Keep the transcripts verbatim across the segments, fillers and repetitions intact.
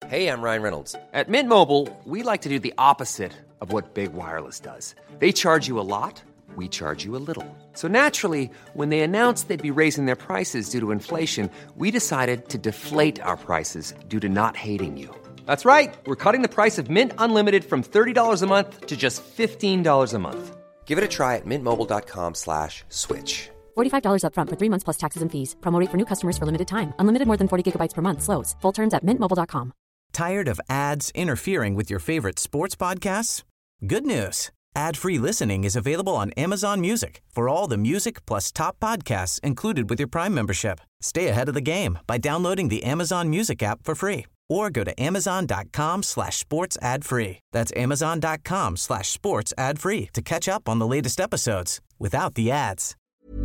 Hey, I'm Ryan Reynolds. At Mint Mobile, we like to do the opposite of what Big Wireless does. They charge you a lot, we charge you a little. So naturally, when they announced they'd be raising their prices due to inflation, we decided to deflate our prices due to not hating you. That's right. We're cutting the price of Mint Unlimited from thirty dollars a month to just fifteen dollars a month. Give it a try at mintmobile.com slash switch. forty-five dollars up front for three months plus taxes and fees. Promo rate for new customers for limited time. Unlimited more than forty gigabytes per month. Slows full terms at mint mobile dot com. Tired of ads interfering with your favorite sports podcasts? Good news. Ad-free listening is available on Amazon Music for all the music plus top podcasts included with your Prime membership. Stay ahead of the game by downloading the Amazon Music app for free or go to amazon.com slash sports ad free. That's amazon.com slash sports ad free to catch up on the latest episodes without the ads.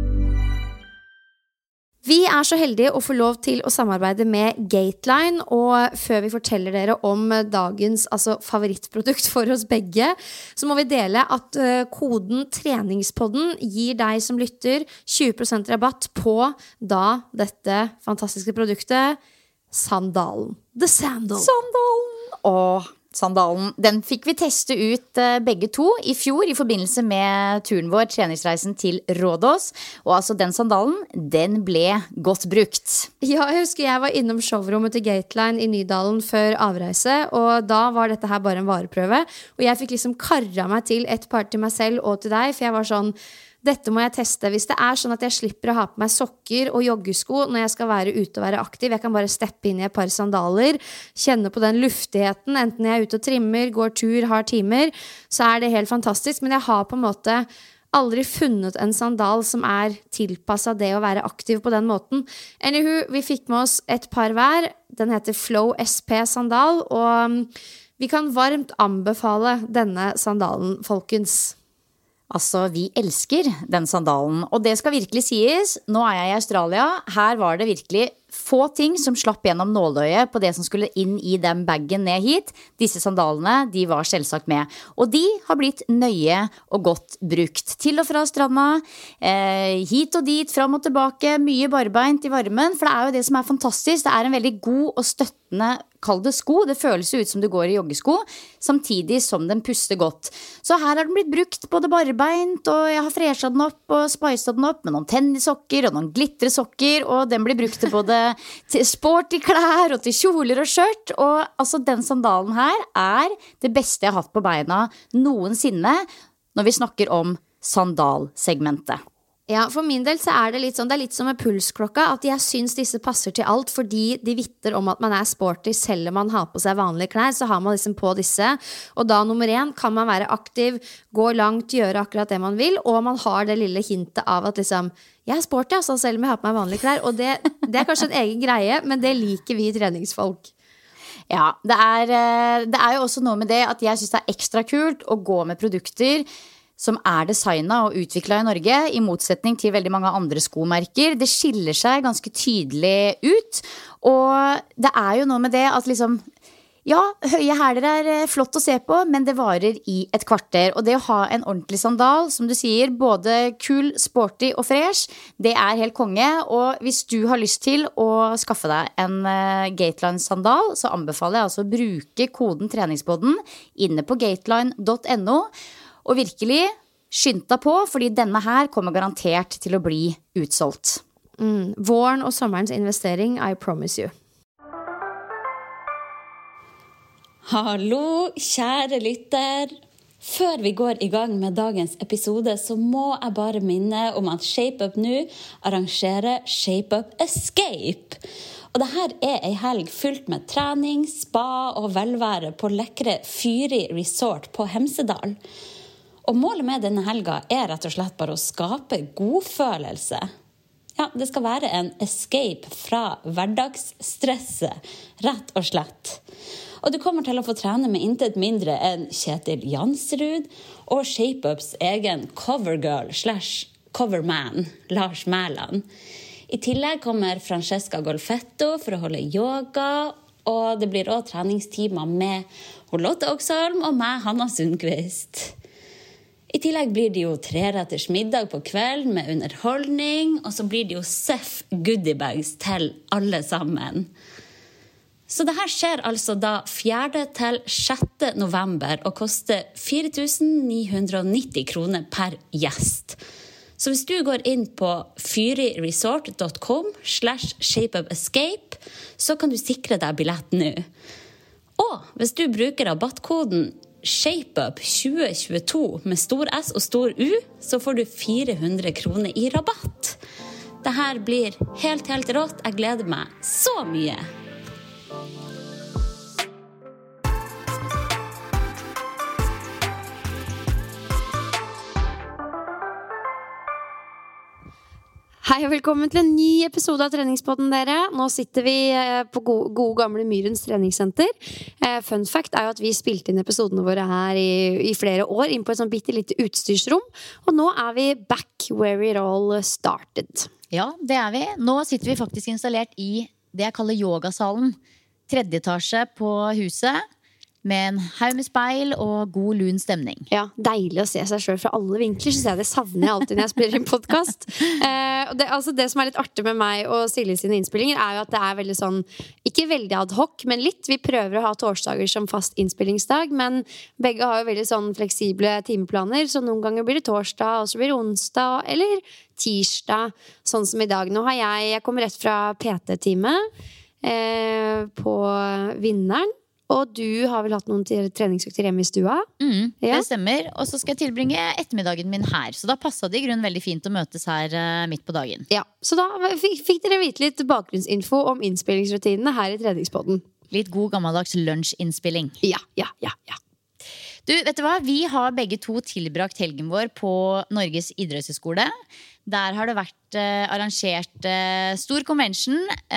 Vi er så heldige å få lov til å samarbeide med Gateline, og før vi forteller dere om dagens altså, favorittprodukt for oss begge, så må vi dele at uh, koden treningspodden gir deg som lytter tjue prosent rabatt på da dette fantastiske produktet, sandalen. The Sandal. Sandalen! Åh, sandalen. Den fikk vi teste ut uh, begge to i fjor i forbindelse med turen vår, treningsreisen til Rådås. Og altså den sandalen, den ble godt brukt. Ja, jeg husker jeg var innom showrommet til Gateline i Nydalen før avreise, og da var dette her bare en vareprøve. Og jeg fikk liksom karra meg til et par til meg selv og til deg, for jeg var sånn, dette må jeg teste. Hvis det er sånn at jeg slipper å ha på meg sokker og joggesko når jeg skal være ute og være aktiv, jeg kan bare steppe inn i et par sandaler, kjenne på den luftigheten, enten jeg er ute og trimmer, går tur, har timer, så er det helt fantastisk. Men jeg har på en måte aldri funnet en sandal som er tilpasset det å være aktiv på den måten. Anywho, vi fikk med oss et par hver. Den heter Flow S P sandal, og vi kan varmt anbefale denne sandalen, folkens. Altså, vi elsker den sandalen, og det skal virkelig sies. Nå er jeg i Australia. Her var det virkelig få ting som slapp gjennom nåløyet på det som skulle inn i den baggen ned hit. Disse sandalene, de var selvsagt med. Og de har blitt nøye og godt brukt. Til og fra stranda, eh, hit og dit, fram og tilbake, mye barbeint i varmen. For det er jo det som er fantastisk. Det er en veldig god og støttende, kall det sko. Det føles ut som du går i joggesko, samtidig som den puster godt. Så her har den blitt brukt både barbeint, og jeg har freshet den opp og spicet den opp med noen tennissokker og noen glitresokker, og den blir brukt til både til sporty klær og til kjoler og skjørt. Og altså den sandalen her er det beste jeg har hatt på beina noensinne når vi snakker om sandalsegmentet. Ja, for min del så er det litt sånn, det er litt som med pulsklokka, at jeg synes disse passer til alt, fordi de vitter om at man er sporty, selv om man har på seg vanlige klær, så har man liksom på disse, og da nummer én kan man være aktiv, gå langt, gjøre akkurat det man vil, og man har det lille hintet av at liksom, jeg er sporty, altså, selv om jeg har på meg vanlige klær, og det, det er kanskje en egen greie, men det liker vi treningsfolk. Ja, det er, det er jo også noe med det at jeg synes det er ekstra kult å gå med produkter som er designet og utviklet i Norge, i motsetning til veldig mange andre skomerker. Det skiller seg ganske tydelig ut, og det er jo noe med det at liksom, ja, høye hæler er flott å se på, men det varer i et kvarter. Og det å ha en ordentlig sandal, som du sier, både kul, sporty og fresh, det er helt konge. Og hvis du har lyst til å skaffe deg en uh, Gateline-sandal, så anbefaler jeg altså å bruke koden treningspodden inne på gateline punktum no. Og virkelig skynd deg på, fordi denne her kommer garantert til å bli utsolgt. Mm, våren og sommerens investering, I promise you. Hallo, kjære lytter. Før vi går i gang med dagens episode, så må jeg bare minne om at ShapeUp nå arrangerer ShapeUp Escape. Og dette er en helg fylt med trening, spa og velvære på lekre Fyri Resort på Hemsedal. Og målet med denne helga er rett og slett bare å skape godfølelse. Ja, det skal være en escape fra hverdagsstresset, rett og slett. Og du kommer til å få trene med intet mindre enn Kjetil Jansrud og ShapeUps egen covergirl slash coverman, Lars Mæland. I tillegg kommer Francesca Golfetto for å holde yoga, og det blir også treningstimer med Lotte Oksholm og meg, Hanna Sundqvist. I tillegg blir det jo treretters middag på kveld med underholdning, og så blir det jo Seff goodiebags til alle sammen. Så det her skjer altså da fjerde til sjette november og koster fire tusen ni hundre nitti kroner per gjest. Så hvis du går inn på fyriresort dot com slash shapeupescape, så kan du sikre deg billett nå. Og hvis du bruker rabattkoden SHAPEUP tjue tjueto med stor S og stor U, så får du fire hundre kroner i rabatt. Det her blir helt, helt rått. Jeg gleder meg så mye. Hei og velkommen til en ny episode av Treningspodden, dere. Nå sitter vi på gode, gode gamle Myrens treningssenter. Fun fact er jo at vi spilte inn episodene våre her i, i flere år inn på et sånn bitte lite utstyrsrom. Og nå er vi back where it all started. Ja, det er vi. Nå sitter vi faktisk installert i det jeg kaller yogasalen. Tredje etasje på huset. Med en haug med speil og god lun stemning. Ja, deilig å se seg selv fra alle vinkler. Så det savner jeg alltid når jeg spiller inn podcast. eh, og det, altså det som er litt artig med meg og Silje sine innspillinger, er jo at det er veldig sånn, ikke veldig ad hoc, men litt. Vi prøver å ha torsdager som fast innspillingsdag, men begge har jo veldig sånn fleksible timeplaner. Så noen ganger blir det torsdag, og så blir det onsdag, eller tirsdag, sånn som i dag. Nå har jeg, jeg kommer rett fra P T-time eh, på Vinneren. Og du har vel hatt noen treningsøkter hjemme i stua? Mm, ja. Det stemmer. Og så skal jeg tilbringe ettermiddagen min her. Så da passet det i grunnen veldig fint å møtes her uh, midt på dagen. Ja, så da fikk, fikk dere vite litt bakgrunnsinfo om innspillingsrutinene her i Treningspodden. Litt god gammeldags lunsjinnspilling. Ja, ja, ja, ja. Du, vet du hva? Vi har begge to tilbrakt helgen vår på Norges idrettshøyskole. Der har det vært eh, arrangert eh, stor convention,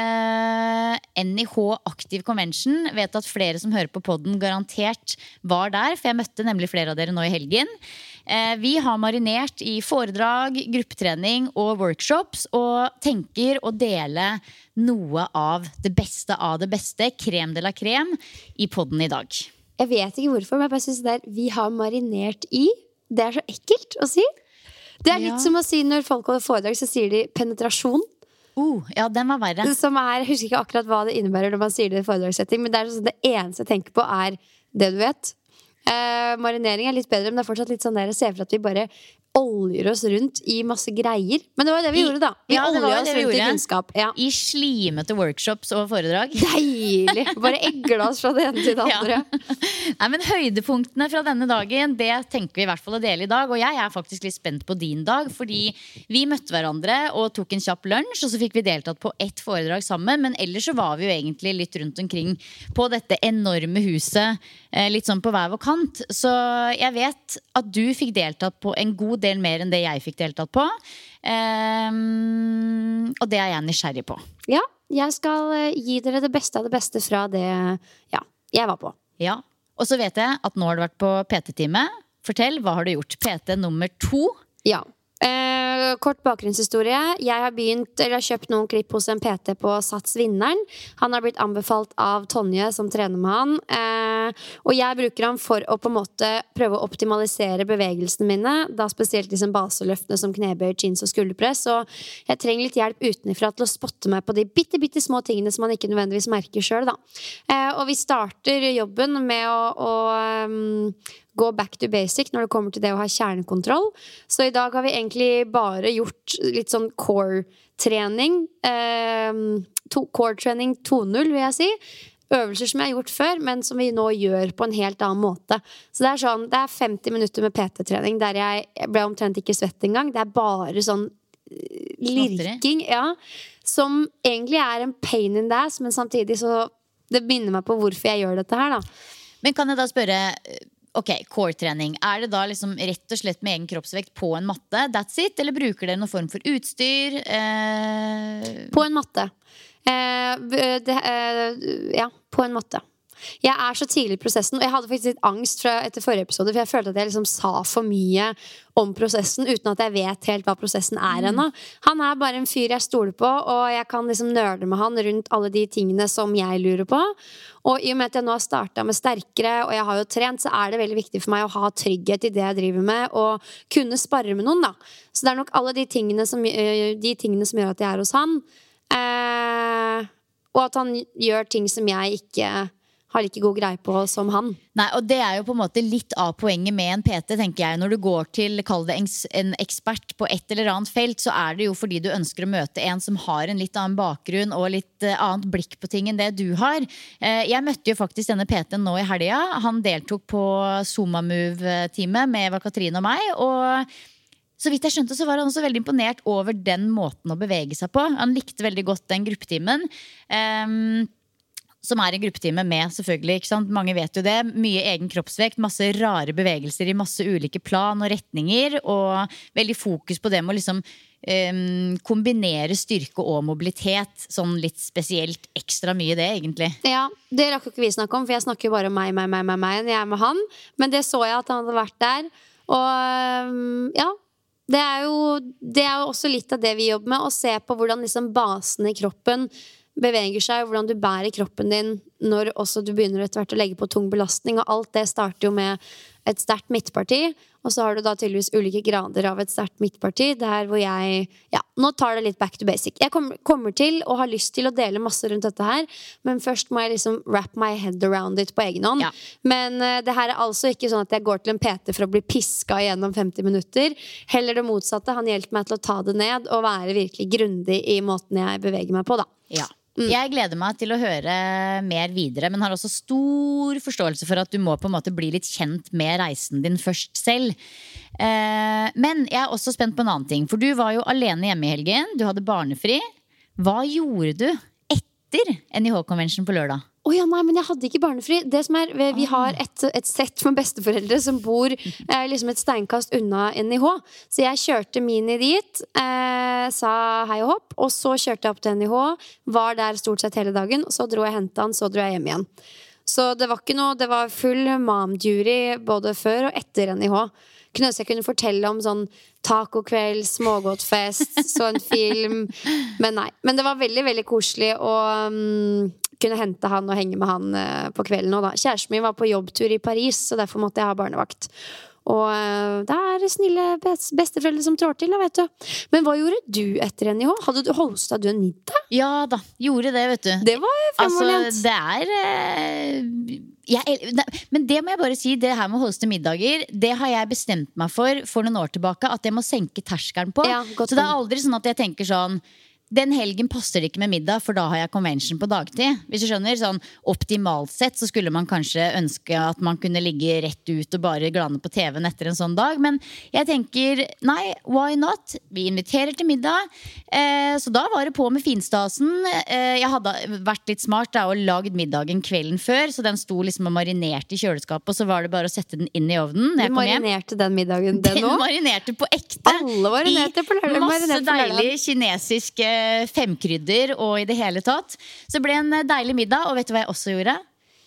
eh, N I H Aktiv Convention. Vet at flere som hører på podden garantert var der, for jeg møtte nemlig flere av dere nå i helgen. Eh, vi har marinert i foredrag, gruppetrening og workshops, og tenker å dele noe av det beste av det beste, krem de la krem, i podden i dag. Jeg vet ikke hvorfor, men jeg bare synes det er vi har marinert i. Det er så ekkelt å si. Det er litt ja. Som å si når folk holder foredrag, så sier de penetrasjon. Uh, ja, den var verre. Som er, jeg husker ikke akkurat hva det innebærer når man sier det i foredragssetting, men det er sånn, det eneste jeg tenker på er det du vet. Eh, marinering er litt bedre, men det er fortsatt litt sånn der jeg ser for at vi bare oljer oss rundt i masse greier. Men det var det vi I, gjorde da. Vi ja, oljer oss rundt i kunnskap. Ja. I slimete workshops og foredrag. Deilig! Bare egla oss fra det ene til det andre. Ja. Nei, men høydepunktene fra denne dagen, det tenker vi i hvert fall å dele i dag. Og jeg er faktisk litt spent på din dag, fordi vi møtte hverandre og tok en kjapp lunsj, og så fikk vi deltatt på ett foredrag sammen. Men ellers så var vi jo egentlig litt rundt omkring på dette enorme huset, litt sånn på hver vår kant. Så jeg vet at du fikk deltatt på en god del mer enn det jeg fikk deltatt på. Um, og det er jeg nysgjerrig på. Ja, jeg skal gi dere det beste av det beste fra det ja, jeg var på. Ja, og så vet jeg at nå har du vært på P T-time. Fortell, hva har du gjort? P T nummer to? Ja. Eh, kort bakgrunnshistorie. Jeg har begynt, eller har kjøpt noen klipp hos en P T på Sats Vinneren. Han har blitt anbefalt av Tonje som trener med han. Eh, og jeg bruker han for å på en måte prøve å optimalisere bevegelsene mine. Da spesielt liksom baseløftene som knebøy, chins og skulderpress. Og jeg trenger litt hjelp utenfra til å spotte meg på de bitte, bitte små tingene som man ikke nødvendigvis merker selv da. Eh, og vi starter jobben med å, å um, gå back to basic når det kommer til det å ha kjernekontroll. Så i dag har vi egentlig bare gjort litt sånn core-trening. Eh, to, core-trening to null, vil jeg si. Øvelser som jeg har gjort før, men som vi nå gjør på en helt annen måte. Så det er sånn, det er femti minutter med P T-trening der jeg, jeg ble omtrent ikke svett engang. Det er bare sånn lirking, ja, som egentlig er en pain in the ass, men samtidig så det minner meg på hvorfor jeg gjør dette her da. Men kan jeg da spørre, ok, core-trening, er det da liksom rett og slett med egen kroppsvekt på en matte, that's it, eller bruker dere noen form for utstyr? Eh... På en matte. Eh, det, eh, ja, på en matte. Jeg er så tidlig i prosessen, og jeg hadde faktisk litt angst fra, etter forrige episode, for jeg følte at jeg liksom sa for mye om prosessen, uten at jeg vet helt hva prosessen er ennå. Han er bare en fyr jeg stoler på, og jeg kan liksom nørde med han rundt alle de tingene som jeg lurer på. Og i og med at jeg nå har startet med sterkere, og jeg har jo trent, så er det veldig viktig for meg å ha trygghet i det jeg driver med, og kunne sparre med noen da. Så det er nok alle de tingene som, de tingene som gjør at jeg er hos han. Eh... og at han gjør ting som jeg ikke har like god greie på som han. Nei, og det er jo på en måte litt av poenget med en P T, tenker jeg. Når du går til, kall det en, en ekspert på et eller annet felt, så er det jo fordi du ønsker å møte en som har en litt annen bakgrunn og litt uh, annet blikk på ting enn det du har. Uh, jeg møtte jo faktisk denne P T-en nå i helga. Han deltok på Zuma-move-teamet med Eva Katrine og meg, og så vidt jeg skjønte så var han også veldig imponert over den måten å bevege seg på. Han likte veldig godt den gruppetimen. Um, Som er en gruppetime med, selvfølgelig, ikke sant? Mange vet jo det. Mye egen kroppsvekt, masse rare bevegelser i masse ulike plan og retninger, og veldig fokus på det med å liksom um, kombinere styrke og mobilitet, sånn litt spesielt ekstra mye det, egentlig. Ja, det rakk jo ikke vi snakke om, for jeg snakker jo bare om meg, meg, meg, meg, meg, når jeg er med han. Men det så jeg at han hadde vært der, og um, ja, det er, jo, det er jo også litt av det vi jobber med, å se på hvordan liksom basen i kroppen beveger seg, hvordan du bærer kroppen din når også du begynner etter hvert å legge på tung belastning, og alt det starter jo med et sterkt midtparti, og så har du da tydeligvis ulike grader av et sterkt midtparti, der hvor jeg, ja, nå tar det litt back to basic. Jeg kommer, kommer til og har lyst til å dele masse rundt dette her, men først må jeg liksom wrap my head around it på egen hånd. Ja. Men uh, det her er altså ikke sånn at jeg går til en P T for å bli piska gjennom femti minutter, heller det motsatte. Han hjelper meg til å ta det ned og være virkelig grundig i måten jeg beveger meg på, da. Ja. Mm. Jeg gleder meg til å høre mer videre, men har også stor forståelse for at du må på en måte bli litt kjent med reisen din først selv. Eh, men jeg er også spent på en annen ting, for du var jo alene hjemme i helgen, du hadde barnefri. Hva gjorde du etter N I H-konvensjonen på lørdag? Å oh ja, nei, men jeg hadde ikke barnefri. Det som er, vi har et, et sett med besteforeldre som bor eh, liksom et steinkast unna N I H. Så jeg kjørte Mini dit, eh, sa hei og hopp, og så kjørte jeg opp til N I H, var der stort sett hele dagen, og så dro jeg hentet han, så dro jeg hjem igjen. Så det var ikke noe, det var full mom-jury både før og etter N I H. Knøs jeg kunne fortelle om sånn tacokveld, smågodtfest, så en film, men nei. Men det var veldig, veldig koselig å um, kunne hente han og henge med han uh, på kvelden. Og da, kjæresten min var på jobbtur i Paris, så derfor måtte jeg ha barnevakt. Og uh, det er snille best, besteforeldre som trår til, da, vet du. Men hva gjorde du etter N I H? Hadde du, hostet du en middag? Ja da, gjorde det, vet du. Det var fremoverlent. Altså, det er eh, jeg, det, men det må jeg bare si, det her med å hoste middager, det har jeg bestemt meg for for noen år tilbake, at jeg må senke terskelen på. Ja, så det er aldri sånn at jeg tenker sånn, den helgen passer det ikke med middag, for da har jeg convention på dagtid. Hvis du skjønner, sånn optimalt sett så skulle man kanskje ønske at man kunne ligge rett ut og bare glane på T V-en etter en sånn dag. Men jeg tenker, nei, why not? Vi inviterer til middag. Eh, så da var det på med finstasen. Eh, jeg hadde vært litt smart da, og lagd middagen kvelden før, så den sto liksom og marinerte i kjøleskapet, og så var det bare å sette den inn i ovnen. Du marinerte den middagen den nå? Den marinerte på ekte. Alle marinerte på lørdag. Masse deilig kinesisk femkrydder og i det hele tatt. Så ble en deilig middag. Og vet du hva jeg også gjorde?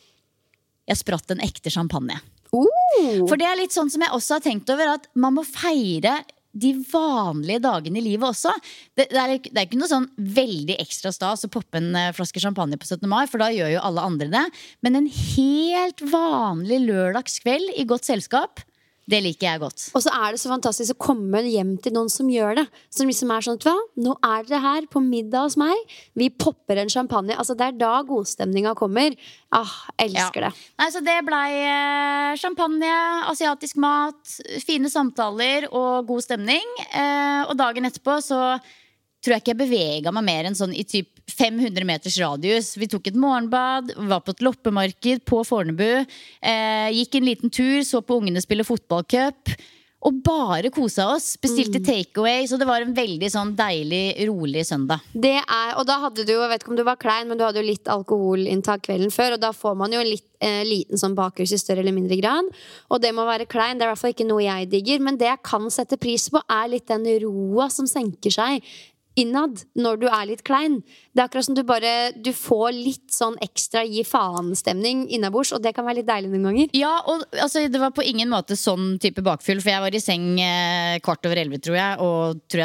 Jeg spratt en ekte champagne. uh. For det er litt sånn som jeg også har tenkt over, at man må feire de vanlige dagene i livet også. Det, det, er, det er ikke noe sånn veldig ekstra stas å poppe en flaske champagne på syttende mai, for da gjør jo alle andre det. Men en helt vanlig lørdagskveld i godt selskap, det liker jeg godt. Og så er det så fantastisk å komme hjem til noen som gjør det. Som liksom er sånn, hva? Nå er dere her på middag hos meg. Vi popper en champagne. Altså det er da godstemninga kommer. Ah, elsker ja. det. Nei, så det ble eh, champagne, asiatisk mat, fine samtaler og god stemning. Eh, og dagen etterpå så tror jeg ikke jeg beveget meg mer enn sånn i typ fem hundre meters radius. Vi tok et morgenbad, var på et loppemarked på Fornebu, eh, gikk en liten tur, så på ungene spille fotballcup, og bare kosa oss. Bestilte mm. takeaway, så det var en veldig sånn deilig, rolig søndag. Det er, og da hadde du jo, jeg vet ikke om du var klein, men du hadde jo litt alkoholinntak kvelden før, og da får man jo en litt, eh, liten sånn bakrus i større eller mindre grad, og det må være klein. Det er i hvert fall ikke noe jeg digger, men det jeg kan sette pris på er litt den roa som senker seg innad når du er litt klein. Det er akkurat som du bare du får litt sånn ekstra gi faen-stemning innabords, og det kan være litt deilig noen ganger. Ja, og altså, det var på ingen måte sånn type bakfull, for jeg var i seng eh, kvart over elleve, tror jeg, og tror jeg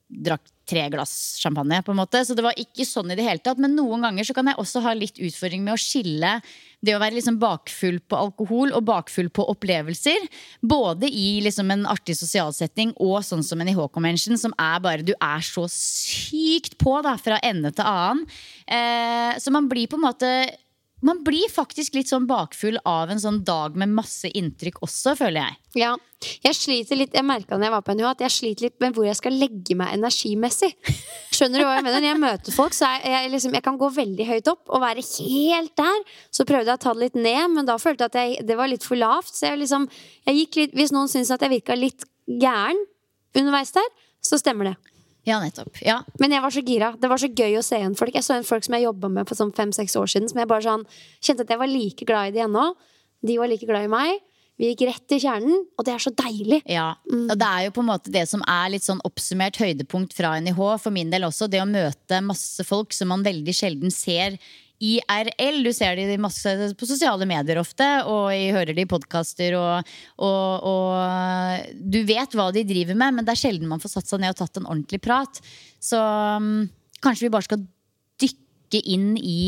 drakk tre glass champagne på en måte. Så det var ikke sånn i det hele tatt. Men noen ganger så kan jeg også ha litt utfordring med å skille det å være liksom bakfull på alkohol og bakfull på opplevelser. Både i liksom en artig sosialsetting og sånn som en I H-convention, som er bare, du er så sykt på da, fra ende til annen. Eh, så man blir på en måte... Man blir faktisk litt sånn bakfull av en sånn dag med masse inntrykk også, føler jeg. Ja, jeg sliter litt, jeg merket når jeg var på N H at jeg sliter litt med hvor jeg skal legge meg energimessig. Skjønner du hva jeg mener? Når jeg møter folk, så er jeg, liksom, jeg kan gå veldig høyt opp og være helt der. Så prøvde jeg å ta det litt ned, men da følte jeg at jeg, det var litt for lavt. Så jeg liksom, jeg gikk litt, hvis noen synes at jeg virket litt gæren underveis der, så stemmer det. Ja, nettopp. Ja. Men jeg var så gira. Det var så gøy å se en folk. Jeg så en folk som jeg jobbet med for sånn fem-seks år siden, som jeg bare sånn, kjente at jeg var like glad i de ennå. De var like glad i meg. Vi gikk rett til kjernen, og det er så deilig. Ja, og det er jo på en måte det som er litt sånn oppsummert høydepunkt fra N I H, for min del også, det å møte masse folk som man veldig sjelden ser I R L. Du ser de masse på sosiale medier ofte, og jeg hører de i podcaster, og, og, og du vet hva de driver med, men det er sjelden man får satt seg ned og tatt en ordentlig prat. Så um, kanskje vi bare skal dykke inn i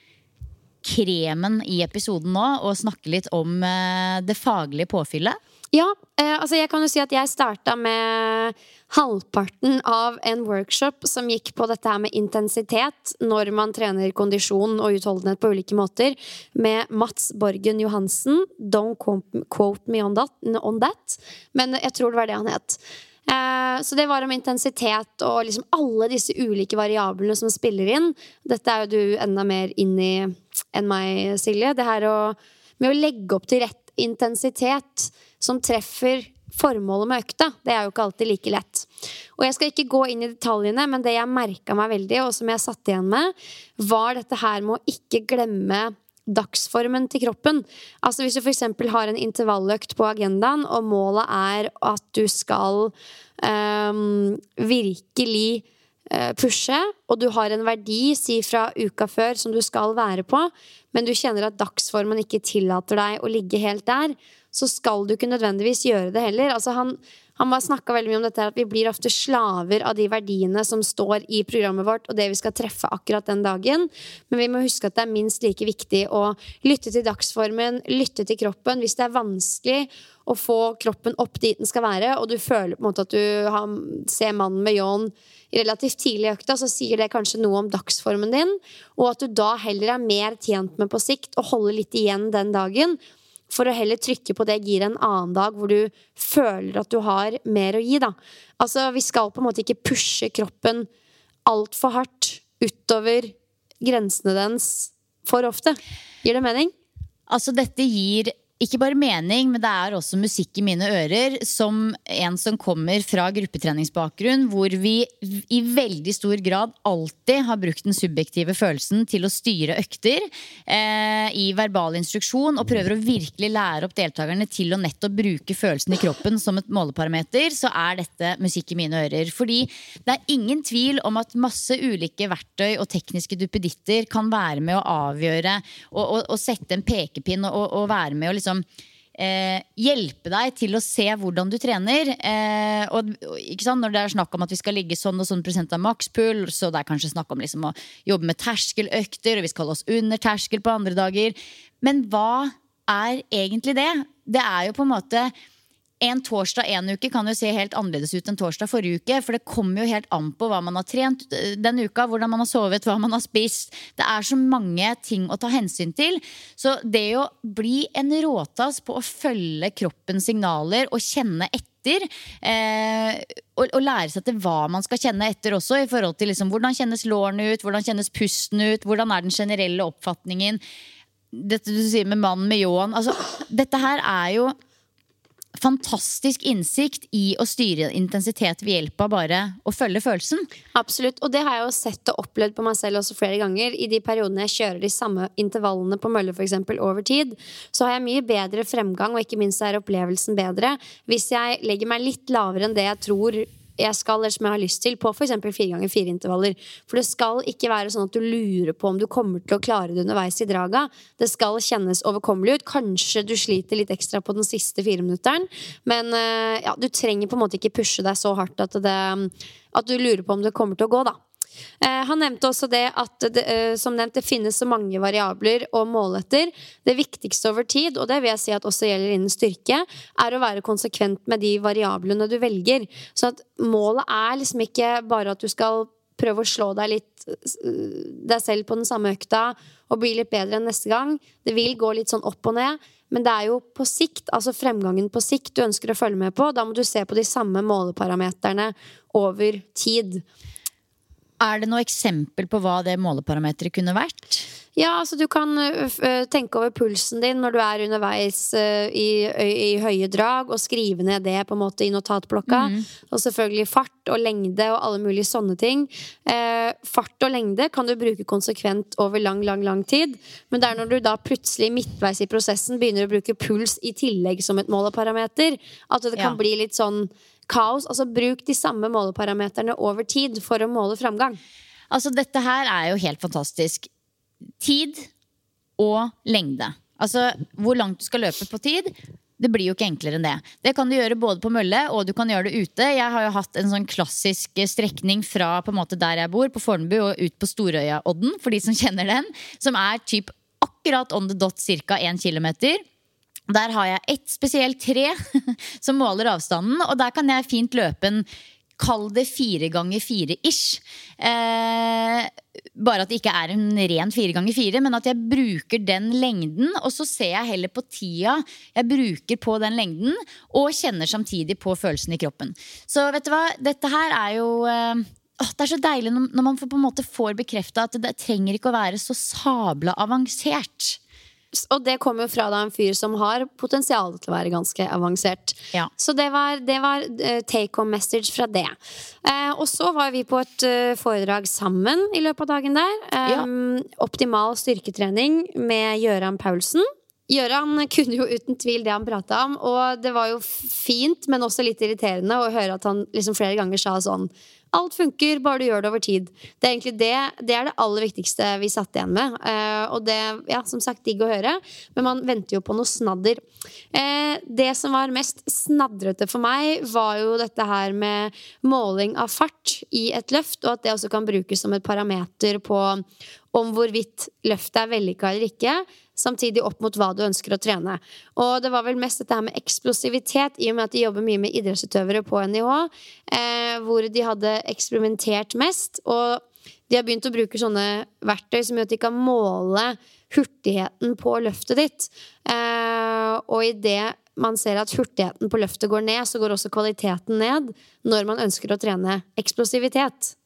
kremen i episoden nå, og snakke litt om uh, det faglige påfyllet. Ja, eh, altså jeg kan jo si at jeg startet med halvparten av en workshop som gikk på dette her med intensitet når man trener kondisjon og utholdenhet på ulike måter, med Mats Borgen Johansen. Don't quote me on that, on that. Men jeg tror det var det han het. Eh, så det var om intensitet og liksom alle disse ulike variablene som spiller inn. Dette er jo du enda mer inn i enn meg, Silje. Det her å, med å legge opp til rett intensitet som treffer formålet med økta, det er jo ikke alltid like lett. Og jeg skal ikke gå inn i detaljene, men det jeg merket meg veldig, og som jeg satt igjen med, var dette her med å ikke glemme dagsformen til kroppen. Altså hvis du for eksempel har en intervalløkt på agendaen, og målet er at du skal um, virkelig uh, pushe, og du har en verdi, si fra uka før, som du skal være på, men du kjenner at dagsformen ikke tillater deg å ligge helt der, så skal du ikke nødvendigvis gjøre det heller. Altså han, han bare snakket veldig mye om dette, at vi blir ofte slaver av de verdiene som står i programmet vårt, og det vi skal treffe akkurat den dagen. Men vi må huske at det er minst like viktig å lytte til dagsformen, lytte til kroppen. Hvis det er vanskelig å få kroppen opp dit den skal være, og du føler på en måte at du har, ser mannen med Jon relativt tidlig i økta, så sier det kanskje noe om dagsformen din, og at du da heller er mer tjent med på sikt å holde litt igjen den dagen, for å heller trykke på det giret en annen dag hvor du føler at du har mer å gi da. Altså vi skal på en måte ikke pushe kroppen alt for hardt utover grensene dens for ofte. Gir det mening? Altså dette gir ikke bare mening, men det er også musikk i mine ører, som en som kommer fra gruppetreningsbakgrunn, hvor vi i veldig stor grad alltid har brukt den subjektive følelsen til å styre økter eh, i verbal instruksjon, og prøver å virkelig lære opp deltakerne til å nettopp bruke følelsen i kroppen som et måleparameter, så er dette musikk i mine ører. Fordi det er ingen tvil om at masse ulike verktøy og tekniske duppeditter kan være med å avgjøre og, og, og sette en pekepinn og, og være med å liksom Eh, hjelpe deg til å se hvordan du trener eh, og, ikke sant, når det er snakk om at vi skal ligge sånn og sånn prosent av makspull, så det er kanskje snakk om liksom å jobbe med terskeløkter, og vi skal holde oss under terskel på andre dager. Men hva er egentlig det? Det er jo på en måte en torsdag en uke kan jo se helt annerledes ut enn torsdag forrige uke, for det kommer jo helt an på hva man har trent den uka, hvordan man har sovet, hva man har spist. Det er så mange ting å ta hensyn til. Så det å bli en råtass på å følge kroppens signaler og kjenne etter, eh, og, og lære seg til hva man skal kjenne etter også, i forhold til liksom, hvordan kjennes lårene ut, hvordan kjennes pusten ut, hvordan er den generelle oppfatningen, dette du sier med mannen med Johan, altså, dette her er jo fantastisk innsikt i å styre intensitet ved hjelp av bare å følge følelsen. Absolutt, og det har jeg jo sett og opplevd på meg selv også flere ganger. I de periodene jeg kjører de samme intervallene på mølle for eksempel over tid, så har jeg mye bedre fremgang, og ikke minst er opplevelsen bedre hvis jeg legger meg litt lavere enn det jeg tror jeg skal, eller som jeg har lyst til, på for eksempel fire ganger fire intervaller. For det skal ikke være sånn at du lurer på om du kommer til å klare det underveis i draga. Det skal kjennes overkommelig ut. Kanskje du sliter litt ekstra på den siste fire minutteren, men ja, du trenger på en måte ikke pushe deg så hardt at det at du lurer på om det kommer til å gå da. Eh, han nevnte også det at det, eh, som nevnt, det finnes så mange variabler å måle etter. Det viktigste over tid, og det vil jeg si at også gjelder innen styrke, er å være konsekvent med de variablene du velger. Så at målet er liksom ikke bare at du skal prøve å slå deg litt deg selv på den samme økta og bli litt bedre enn neste gang. Det vil gå litt sånn opp og ned, men det er jo på sikt, altså fremgangen på sikt du ønsker å følge med på. Da må du se på de samme måleparameterne over tid. Er det noe eksempel på hva det måleparametret kunne vært? Ja, altså du kan uh, tenke over pulsen din når du er underveis uh, i, i høye drag, og skrive ned det på en måte i notatblokka. Mm. Og selvfølgelig fart og lengde og alle mulige sånne ting. Uh, fart og lengde kan du bruke konsekvent over lang, lang, lang tid. Men det er når du da plutselig midtveis i prosessen begynner å bruke puls i tillegg som et måleparameter, at det kan ja. bli litt sånn kaos. Altså bruk de samme måleparameterne over tid for å måle framgang. Altså dette her er jo helt fantastisk. Tid og lengde. Altså hvor langt du skal løpe på tid, det blir jo ikke enklere enn det. Det kan du gjøre både på mølle, og du kan gjøre det ute. Jeg har jo hatt en sånn klassisk strekning fra på en måte der jeg bor, på Fornebu og ut på Storøya-odden, for de som kjenner den, som er typ akkurat on the dot, cirka en kilometer. Der har jeg et spesielt tre som måler avstanden, og der kan jeg fint løpe en, kall det fire ganger fire ish. Eh, bare at det ikke er en ren fire ganger fire, men at jeg bruker den lengden, og så ser jeg heller på tida jeg bruker på den lengden, og kjenner samtidig på følelsen i kroppen. Så vet du hva, dette her er jo eh, åh, det er så deilig når man får, på en måte får bekreftet at det trenger ikke å være så sabla avansert. Og det kommer jo fra da en fyr som har potensial til å være ganske avansert. Ja. Så det var, det var uh, take home message fra det. Uh, og så var vi på et uh, foredrag sammen i løpet av dagen der. Um, ja. Optimal styrketrening med Gøran Paulsen. Gøran kunne jo uten tvil det han pratet om, og det var jo fint, men også litt irriterende å høre at han liksom flere ganger sa sånn: alt funker, bare du gjør det over tid. Det er egentlig det, det er det aller viktigste vi satt igjen med. Uh, og det, ja, som sagt, digg å høre. Men man venter jo på noe snadder. Uh, det som var mest snaddrete for meg, var jo dette her med måling av fart i et løft, og at det også kan brukes som et parameter på om hvorvidt løftet er vellykket eller ikke, samtidig opp mot hva du ønsker å trene. Og det var vel mest dette her med eksplosivitet, i og med at de jobber mye med idrettsutøvere på N I H, eh, hvor de hadde eksperimentert mest, og de har begynt å bruke sånne verktøy som gjør at de kan måle hurtigheten på løftet ditt. Eh, og i det man ser at hurtigheten på løftet går ned, så går også kvaliteten ned når man ønsker å trene eksplosivitet.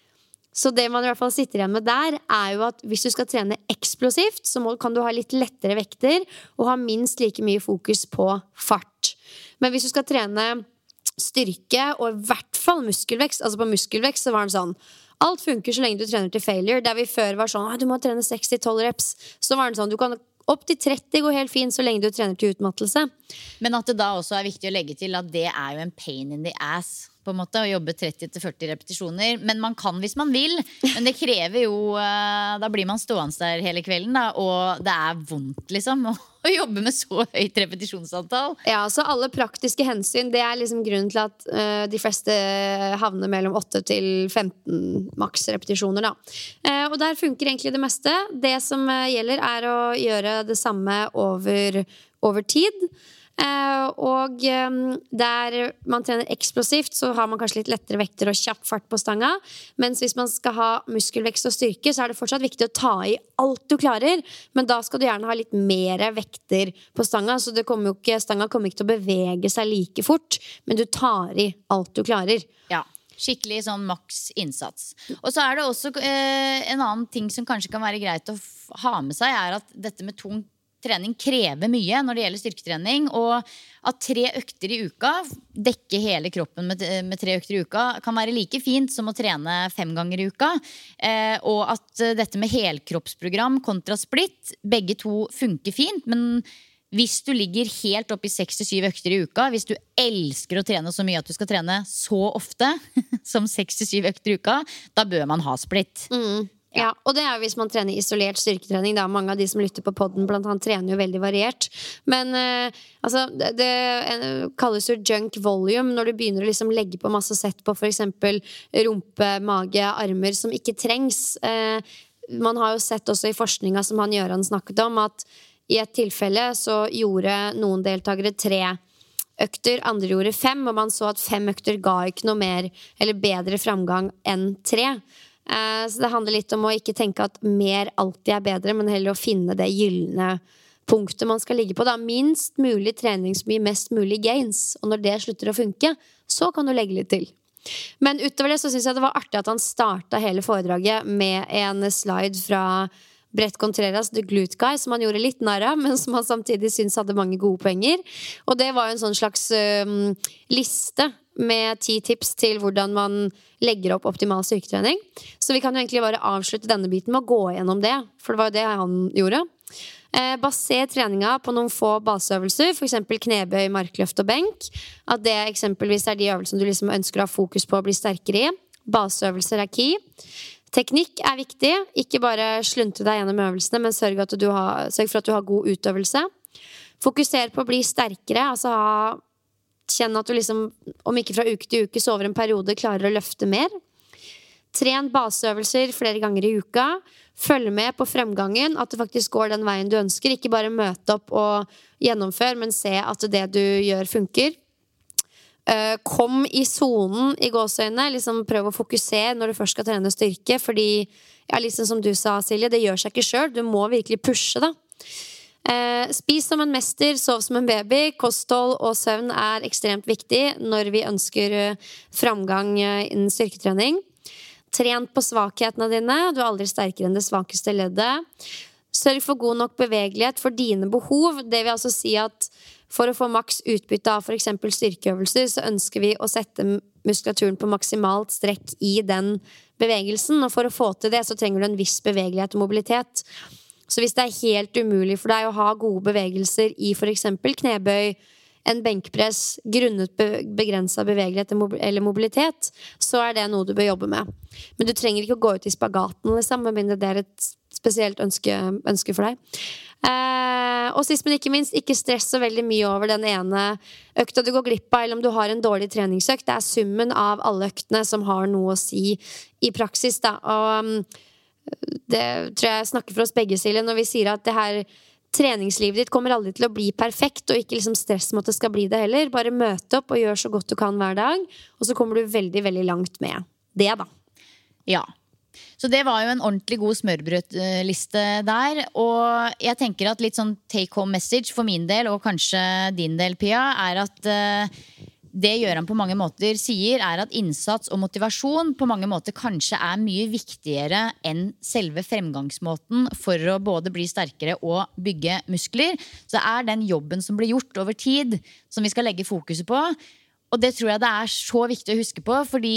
Så det man i hvert fall sitter igjen med der, er jo at hvis du skal trene eksplosivt, så må, kan du ha litt lettere vekter og ha minst like mye fokus på fart. Men hvis du skal trene styrke og i hvert fall muskelvekst, altså på muskelvekst så var det sånn: alt funker så lenge du trener til failure. Der vi før var sånn: du må trene seks til tolv reps. Så var det sånn: du kan opp til tretti går helt fint så lenge du trener til utmattelse. Men at det da også er viktig å legge til at det er jo en pain in the ass, på en måte, å jobbe tretti til førti repetisjoner. Men man kan hvis man vil. Men det krever jo, da blir man stående der hele kvelden da, og det er vondt liksom å, å jobbe med så høyt repetisjonsantall. Ja, så alle praktiske hensyn, det er liksom grunnen til at uh, de fleste havner mellom åtte til femten maks repetisjoner da. Uh, og der funker egentlig det meste. Det som uh, gjelder er å gjøre det samme over, over tid. Uh, og um, der man trener eksplosivt, så har man kanskje litt lettere vekter og kjapp fart på stanga. Mens hvis man skal ha muskelvekst og styrke, så er det fortsatt viktig å ta i alt du klarer. Men da skal du gjerne ha litt mer vekter på stanga, så det kommer jo ikke, stanga kommer ikke til å bevege seg like fort, men du tar i alt du klarer. Ja. Skikkelig sånn maks innsats. Og så er det også eh, en annen ting som kanskje kan være greit å f- ha med seg, er at dette med tung trening krever mye når det gjelder styrketrening, og at tre økter i uka, dekke hele kroppen med, med tre økter i uka, kan være like fint som å trene fem ganger i uka, eh, og at dette med helkroppsprogram kontra splitt, begge to funker fint, men hvis du ligger helt opp i seks til syv økter i uka, hvis du elsker å trene så mye at du skal trene så ofte som seks til syv økter i uka, da bør man ha splitt. Mm. Ja, og det er jo hvis man trener isolert styrketrening da. Mange av de som lytter på podden blant annet trener jo veldig variert. Men eh, altså, det, det eh, kalles jo junk volume når du begynner å liksom legge på masse sett på for eksempel rumpe, mage, armer som ikke trengs. Eh, man har jo sett også i forskninga som han Gjøran snakket om, at i et tilfelle så gjorde noen deltakere tre økter, andre gjorde fem, og man så at fem økter ga ikke noe mer eller bedre framgang enn tre. Så det handler litt om å ikke tenke at mer alltid er bedre, men heller å finne det gyllene punktet man skal ligge på da. Minst mulig trening som gir mest mulig gains, og når det slutter å funke, så kan du legge litt til. Men utover det så synes jeg det var artig at han startet hele foredraget med en slide fra Brett Contreras, The Glute Guy, som han gjorde litt narr av, men som han samtidig synes hadde mange gode poenger. Og det var en sånn slags um, liste med ti tips til hvordan man legger opp optimal styrketrening. Så vi kan jo egentlig bare avslutte denne biten med å gå gjennom det, for det var jo det han gjorde. Eh, baser treninga på noen få baseøvelser, for eksempel knebøy, markløft og benk. At det eksempelvis er de øvelsene du liksom ønsker å ha fokus på å bli sterkere i. Baseøvelser er key. Teknikk er viktig. Ikke bare sluntre deg gjennom øvelsene, men sørg, at du har, sørg for at du har god utøvelse. Fokuser på å bli sterkere, altså ha kjenne at du liksom, om ikke fra uke til uke, så over en periode klarer å løfte mer. Tren baseøvelser flere ganger i uka. Følg med på fremgangen, at det faktisk går den veien du ønsker. Ikke bare møte opp og gjennomføre, men se at det du gjør funker. Kom i zonen i gåsøyne. Liksom prøv å fokusere når du først skal trene styrke. Fordi, ja, liksom som du sa, Silje, det gjør seg ikke selv. Du må virkelig pushe da. Eh, spis som en mester, sov som en baby. Kosthold og søvn er ekstremt viktig når vi ønsker framgang innen styrketrening. Tren på svakhetene dine. Du er aldri sterkere enn det svakeste leddet. Sørg for god nok bevegelighet for dine behov. Det vil altså si at for å få maks utbytte av for eksempel styrkeøvelser, så ønsker vi å sette muskulaturen på maksimalt strekk i den bevegelsen. Og for å få til det så trenger du en viss bevegelighet og mobilitet. Så hvis det er helt umulig for deg å ha gode bevegelser i for eksempel knebøy, en benkpress, grunnet begrenset bevegelighet eller mobilitet, så er det noe du bør jobbe med. Men du trenger ikke å gå ut i spagaten, liksom, med mindre det er et spesielt ønske, ønske for deg. Eh, og sist, men ikke minst, ikke stress så veldig mye over den ene økta du går glipp av, eller om du har en dårlig treningsøkt. Det er summen av alle øktene som har noe å si i praksis, da. Og det tror jeg snakker for oss begge, Silje, når vi sier at det her treningslivet ditt kommer aldri til å bli perfekt, og ikke liksom stress med at det skal bli det heller. Bare møte opp og gjør så godt du kan hver dag, og så kommer du veldig, veldig langt med det da. Ja, så det var jo en ordentlig god smørbrødliste der, og jeg tenker at litt sånn take home message for min del, og kanskje din del, Pia, er at uh, det Gjøran på mange måter sier er at innsats og motivasjon på mange måter kanskje er mye viktigere enn selve fremgangsmåten for å både bli sterkere og bygge muskler. Så det er den jobben som blir gjort over tid som vi skal legge fokuset på. Og det tror jeg det er så viktig å huske på, fordi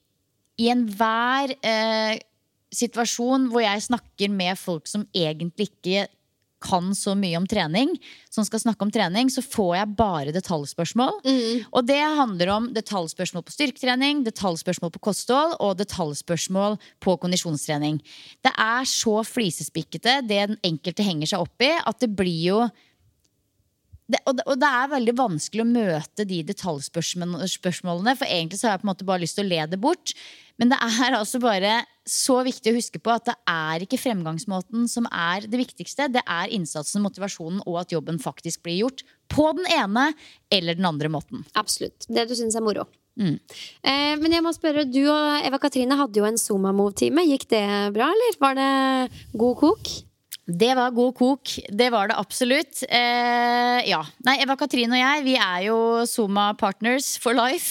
i enhver eh, situasjon hvor jeg snakker med folk som egentlig ikke kan så mye om trening, som skal snakke om trening, så får jeg bare detaljspørsmål. Mm. Og det handler om detaljspørsmål på styrketrening, detaljspørsmål på kosthold og detaljspørsmål på kondisjonstrening. Det er så flisespikkete det den enkelte henger seg opp i, at det blir jo det, og, det, og det er veldig vanskelig å møte de detaljspørsmålene, for egentlig så har jeg på en måte bare lyst til å le det bort. Men det er altså bare så viktig å huske på at det er ikke fremgangsmåten som er det viktigste. Det er innsatsen, motivasjonen og at jobben faktisk blir gjort på den ene eller den andre måten. Absolutt. Det du synes er moro. Mm. Eh, men jeg må spørre, du og Eva Katrine hadde jo en Zuma-move-time. Gikk det bra, eller var det god kok? Det var god kok, det var det absolutt. eh, Ja, nei, Eva Katrine og jeg, vi er jo Zuma partners for life.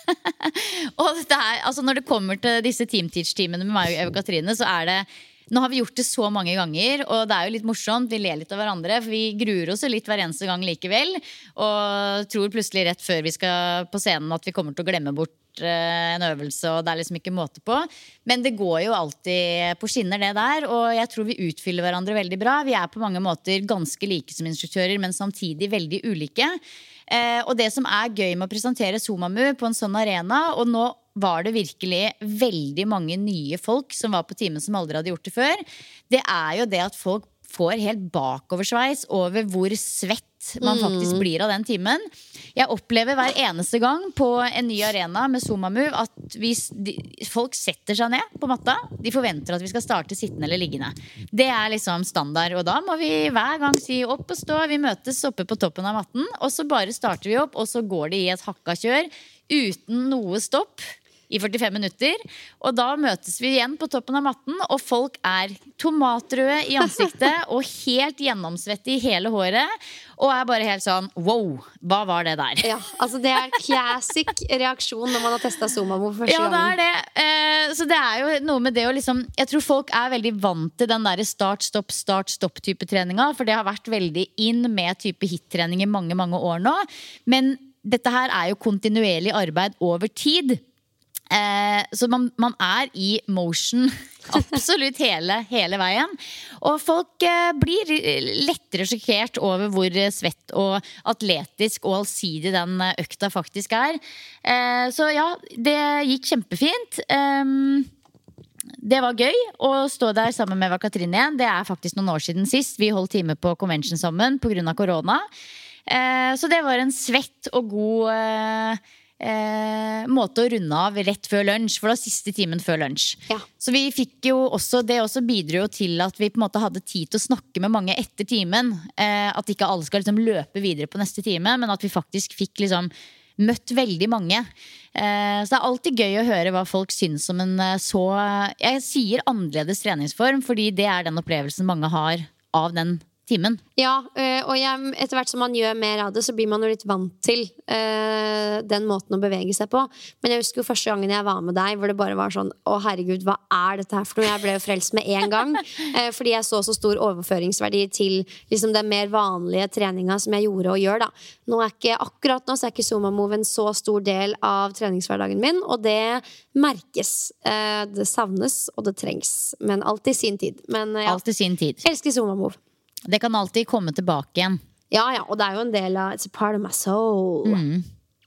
Og det er, altså når det kommer til disse teamteach-teamene med meg og Eva Katrine, så er det, nå har vi gjort det så mange ganger, og det er jo litt morsomt, vi ler litt av hverandre, for vi gruer oss litt hver eneste gang likevel, og tror plutselig rett før vi skal på scenen at vi kommer til å glemme bort en øvelse, og det er liksom ikke måte på. Men det går jo alltid på skinner det der, og jeg tror vi utfyller hverandre veldig bra. Vi er på mange måter ganske like som instruktører, men samtidig veldig ulike. Eh, og det som er gøy med å presentere Zuma-Move på en sånn arena, og nå var det virkelig veldig mange nye folk som var på timen som aldri hadde gjort det før. Det er jo det at folk får helt bakoversveis over hvor svett man faktisk blir av den timen. Jeg opplever hver eneste gang på en ny arena med Zumamove at vi, de, folk setter seg ned på matta. De forventer at vi skal starte sittende eller liggende. Det er liksom standard, og da må vi hver gang si opp og stå. Vi møtes oppe på toppen av matten, og så bare starter vi opp, og så går det i et hakkakjør uten noe stopp i førtifem minutter, og da møtes vi igjen på toppen av matten, og folk er tomatrøde i ansiktet og helt gjennomsvette i hele håret, og er bare helt sånn, wow, hva var det der? Ja, altså det er classic reaksjon når man har testet Zumamove første ja, gangen. Ja, det er det. Eh, så det er jo noe med det å liksom, jeg tror folk er veldig vant til den der start, stopp, start, stopp type treninga, for det har vært veldig inn med type hit-trening i mange, mange år nå, men dette her er jo kontinuerlig arbeid over tid. Eh, så man, man er i motion absolutt hele, hele veien. Og folk eh, blir lettere sjokkert over hvor svett og atletisk og allsidig den økta faktisk er. Eh, så ja, det gikk kjempefint. Eh, det var gøy å stå der sammen med Katrine igjen. Det er faktisk noen år siden sist. Vi holdt time på convention sammen på grunn av korona. Eh, så det var en svett og god eh, Eh, måte å runde av rett før lunsj, for det var siste timen før lunsj. Ja. Så vi fikk jo også, det også bidro jo til at vi på en måte hadde tid til å snakke med mange etter timen. Eh, at ikke alle skal liksom løpe videre på neste time, men at vi faktisk fikk liksom møtt veldig mange. Eh, så det er alltid gøy å høre hva folk syns om en så, jeg sier annerledes treningsform, fordi det er den opplevelsen mange har av den timen. Ja, og jeg, etter hvert som man gjør mer av det, så blir man jo litt vant til uh, den måten å bevege seg på. Men jeg husker jo første gangen jeg var med deg, hvor det bare var sånn, å herregud, hva er dette her for noe? Jeg ble jo frelst med en gang, uh, fordi jeg så så stor overføringsverdi til liksom den mer vanlige treninga som jeg gjorde og gjør da. Nå er ikke, akkurat nå så er ikke Zumamove en så stor del av treningshverdagen min, og det merkes. Uh, det savnes, og det trengs. Men alt i sin tid. Men uh, ja, alt i sin tid. Elsker Zumamove. Det kan alltid komme tilbake igjen. Ja, ja, og det er jo en del av It's a part of my soul. Mm.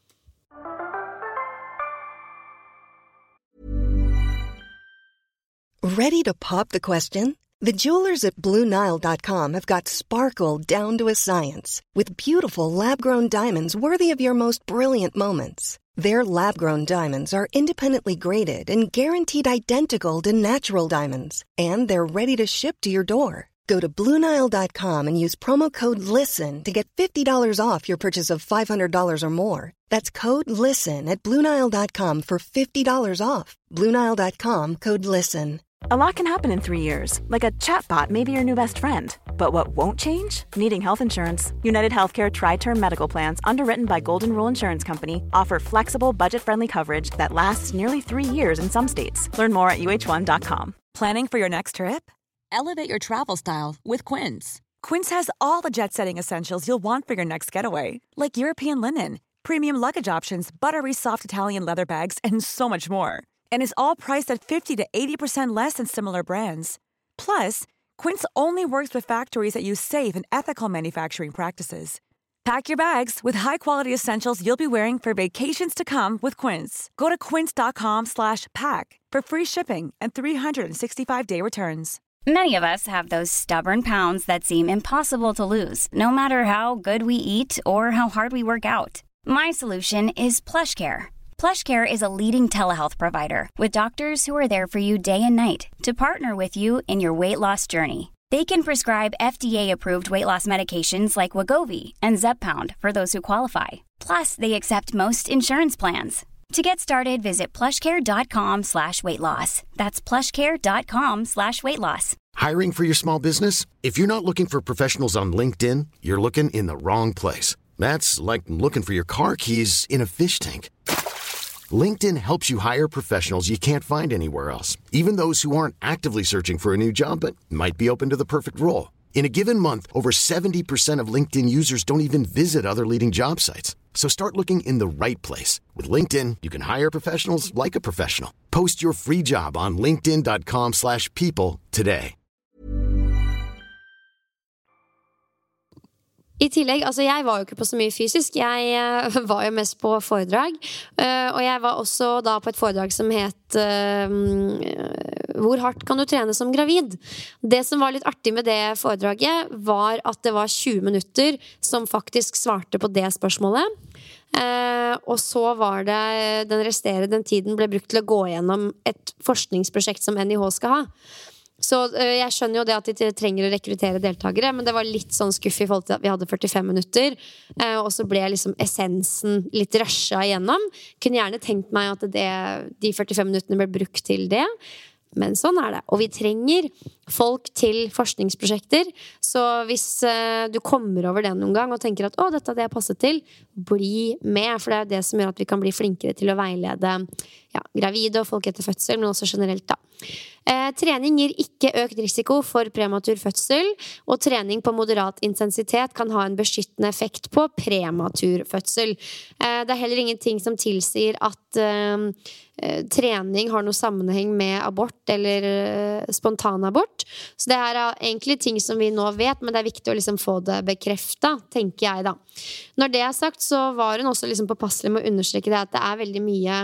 Ready to pop the question? The jewelers at Blue Nile dot com have got sparkle down to a science with beautiful lab-grown diamonds worthy of your most brilliant moments. Their lab-grown diamonds are independently graded and guaranteed identical to natural diamonds, and they're ready to ship to your door. Go to Blue Nile dot com and use promo code LISTEN to get fifty dollars off your purchase of five hundred dollars or more. That's code LISTEN at Blue Nile dot com for fifty dollars off. Blue Nile dot com, code LISTEN. A lot can happen in three years, like a chatbot may be your new best friend. But what won't change? Needing health insurance. United Healthcare Tri-Term Medical Plans, underwritten by Golden Rule Insurance Company, offer flexible, budget-friendly coverage that lasts nearly three years in some states. Learn more at U H one dot com. Planning for your next trip? Elevate your travel style with Quince. Quince has all the jet-setting essentials you'll want for your next getaway, like European linen, premium luggage options, buttery soft Italian leather bags, and so much more. And is all priced at fifty to eighty percent less than similar brands. Plus, Quince only works with factories that use safe and ethical manufacturing practices. Pack your bags with high-quality essentials you'll be wearing for vacations to come with Quince. Go to quince dot com slash pack for free shipping and three sixty-five day returns. Many of us have those stubborn pounds that seem impossible to lose, no matter how good we eat or how hard we work out. My solution is PlushCare. PlushCare is a leading telehealth provider with doctors who are there for you day and night to partner with you in your weight loss journey. They can prescribe F D A-approved weight loss medications like Wegovy and Zepbound for those who qualify. Plus, they accept most insurance plans. To get started, visit plushcare.com slash weight loss. That's plushcare.com slash weight loss. Hiring for your small business? If you're not looking for professionals on LinkedIn, you're looking in the wrong place. That's like looking for your car keys in a fish tank. LinkedIn helps you hire professionals you can't find anywhere else, even those who aren't actively searching for a new job but might be open to the perfect role. In a given month, over seventy percent of LinkedIn users don't even visit other leading job sites. So start looking in the right place. With LinkedIn, you can hire professionals like a professional. Post your free job on linkedin dot com slash people today. I tillegg, altså jeg var jo ikke på så mye fysisk. Jeg uh, var jo mest på foredrag. Uh, og jeg var også da på et foredrag som het uh, Hvor hardt kan du trene som gravid? Det som var litt artig med det foredraget, var at det var tjue minutter som faktisk svarte på det spørsmålet. Uh, og så var det den resterende den tiden ble brukt til å gå gjennom et forskningsprosjekt som N I H skal ha. Så uh, jeg skjønner jo det at de trenger å rekruttere deltakere, men det var litt sånn skuff i forhold til at vi hadde førtifem minutter, uh, og så ble liksom essensen litt rushet igjennom. Kunne gjerne tenkt meg at det, de førtifem minuttene ble brukt til det, men sånn er det. Og vi trenger folk til forskningsprosjekter, så hvis uh, du kommer over det noen gang og tenker at å, dette hadde jeg passet til, bli med, for det er det som gjør at vi kan bli flinkere til å veilede ja, gravide og folk etter fødsel, men også generelt da. Eh, trening gir ikke økt risiko for prematur fødsel, og trening på moderat intensitet kan ha en beskyttende effekt på prematur fødsel. Eh, det er heller ingenting som tilsier at eh, trening har noe sammenheng med abort eller eh, spontanabort. Så det er egentlig ting som vi nå vet, men det er viktig å liksom få det bekreftet, tenker jeg da. Når det er sagt, så var hun også liksom påpasselig med å understreke det at det er veldig mye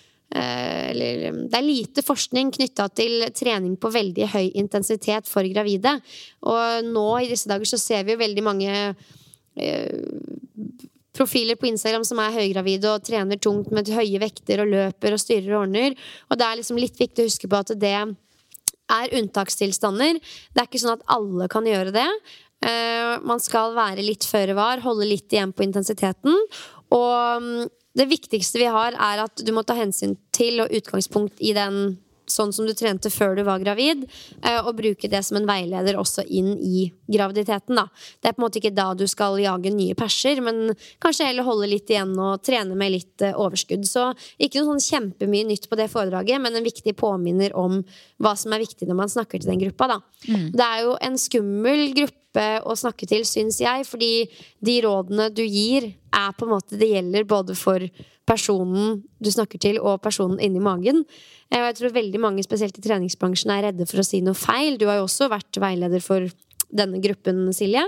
Eller, det er lite forskning knyttet til trening på veldig høy intensitet for gravide. Og nå i disse dager så ser vi jo veldig mange eh, profiler på Instagram som er høygravide og trener tungt med høye vekter og løper og styrer og ordner. Og det er liksom litt viktig å huske på at det er unntakstilstander. Det er ikke sånn at alle kan gjøre det. Eh, man skal være litt føre var, holde litt igjen på intensiteten. Og det viktigste vi har er at du må ta hensyn til og utgangspunkt i den sånn som du trente før du var gravid, og bruke det som en veileder også inn i graviditeten da. Det er på en måte ikke da du skal jage nye perser, men kanskje heller holde litt igjen og trene med litt overskudd. Så ikke noe sånn kjempemye nytt på det foredraget, men en viktig påminner om hva som er viktig når man snakker til den gruppa da. Mm. Det er jo en skummel gruppe å snakke til, synes jeg, fordi de rådene du gir er på en måte, det gjelder både for personen du snakker til og personen inni magen. Og jeg tror veldig mange, spesielt i treningsbransjen, er redde for å si noe feil. Du har jo også vært veileder for denne gruppen, Silje.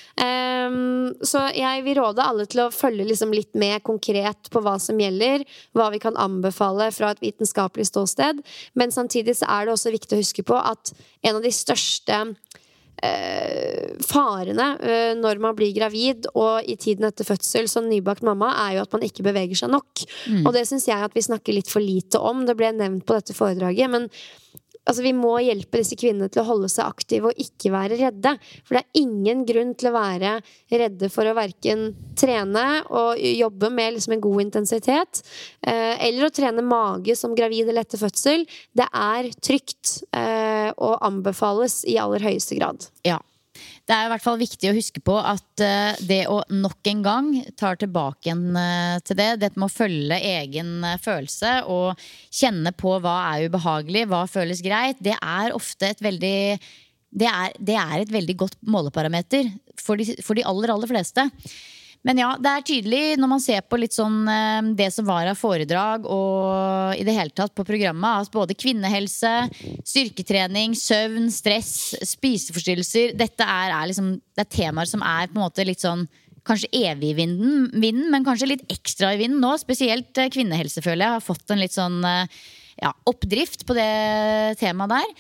Um, så jeg vil råde alle til å følge liksom litt med konkret på hva som gjelder, hva vi kan anbefale fra et vitenskapelig ståsted, men samtidig så er det også viktig å huske på at en av de største Uh, farene uh, når man blir gravid og i tiden etter fødsel som nybakt mamma, er jo at man ikke beveger seg nok. Mm. Og det synes jeg at vi snakker litt for lite om. Det ble nevnt på dette foredraget, men altså, vi må hjelpe disse kvinnene til å holde seg aktive og ikke være redde. For det er ingen grunn til å være redde for å hverken trene og jobbe med liksom en god intensitet, eh, eller å trene mage som gravid eller etter fødsel. Det er trygt eh, og anbefales i aller høyeste grad. Ja. Det er i hvert fall viktig å huske på at uh, det å nok en gang tar tilbake igjen uh, til det, det med å følge egen uh, følelse og kjenne på hva er ubehagelig, hva føles greit, det er ofte et veldig det er, det er et veldig godt måleparameter for de, for de aller, aller fleste. Men ja, det er tydelig når man ser på litt sånn det som var av foredrag og i det hele tatt på programmet, at både kvinnehelse, styrketrening, søvn, stress, spiseforstyrrelser, dette er, er liksom, det er temaer som er på en måte litt sånn, kanskje evig i vinden, vinden, men kanskje litt ekstra i vinden nå, spesielt kvinnehelse føler jeg har fått en litt sånn ja, oppdrift på det temaet der.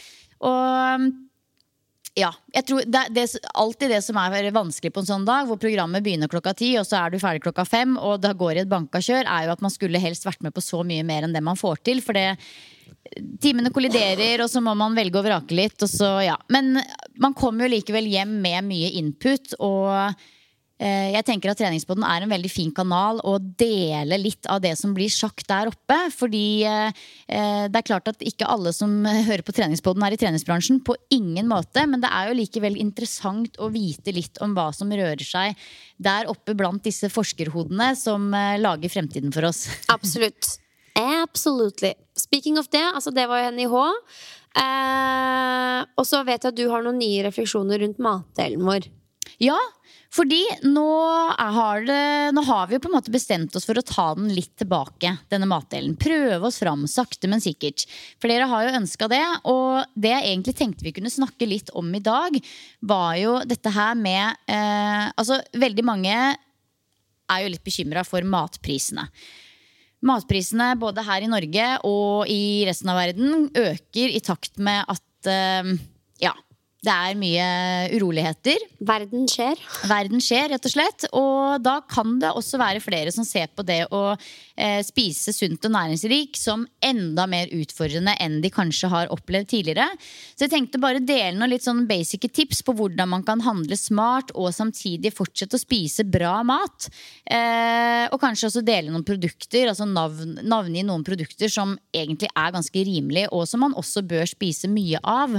Og ja, jeg tror det, det er alltid det som er vanskelig på en sånn dag, hvor programmet begynner klokka ti, og så er du ferdig klokka fem, og det går i et bankakjør, er jo at man skulle helst vært med på så mye mer enn det man får til, for det timene kolliderer, og så må man velge å vrake litt, og så, ja. Men man kommer jo likevel hjem med mye input, og jeg tenker at Treningspodden er en veldig fin kanal å dele litt av det som blir sagt der oppe, fordi eh, det er klart at ikke alle som hører på Treningspodden er i treningsbransjen, på ingen måte, men det er jo likevel interessant å vite litt om hva som rører seg der oppe blant disse forskerhodene som eh, lager fremtiden for oss. Absolutt. Absolutely. Speaking of det, altså det var jo N I H. Eh, og så vet jeg at du har noen nye refleksjoner rundt matdelen vår. Ja, Fordi nå har, det, nå har vi jo på en måte bestemt oss for å ta den litt tilbake, denne matdelen. Prøve oss fram, sakte men sikkert. Flere har jo ønsket det, og det jeg egentlig tenkte vi kunne snakke litt om i dag, var jo dette her med, eh, altså veldig mange er jo litt bekymret for matprisene. Matprisene både her i Norge og i resten av verden øker i takt med at uh, ja, det er mye uroligheter. Verden skjer. Verden skjer, rett og slett. Og da kan det også være flere som ser på det å eh, spise sunt og næringsrik som enda mer utfordrende enn de kanskje har opplevd tidligere. Så jeg tenkte bare dele noen litt sånn basic tips på hvordan man kan handle smart og samtidig fortsette å spise bra mat. Eh, og kanskje også dele noen produkter, altså navn, navne i noen produkter som egentlig er ganske rimelig, og som man også bør spise mye av.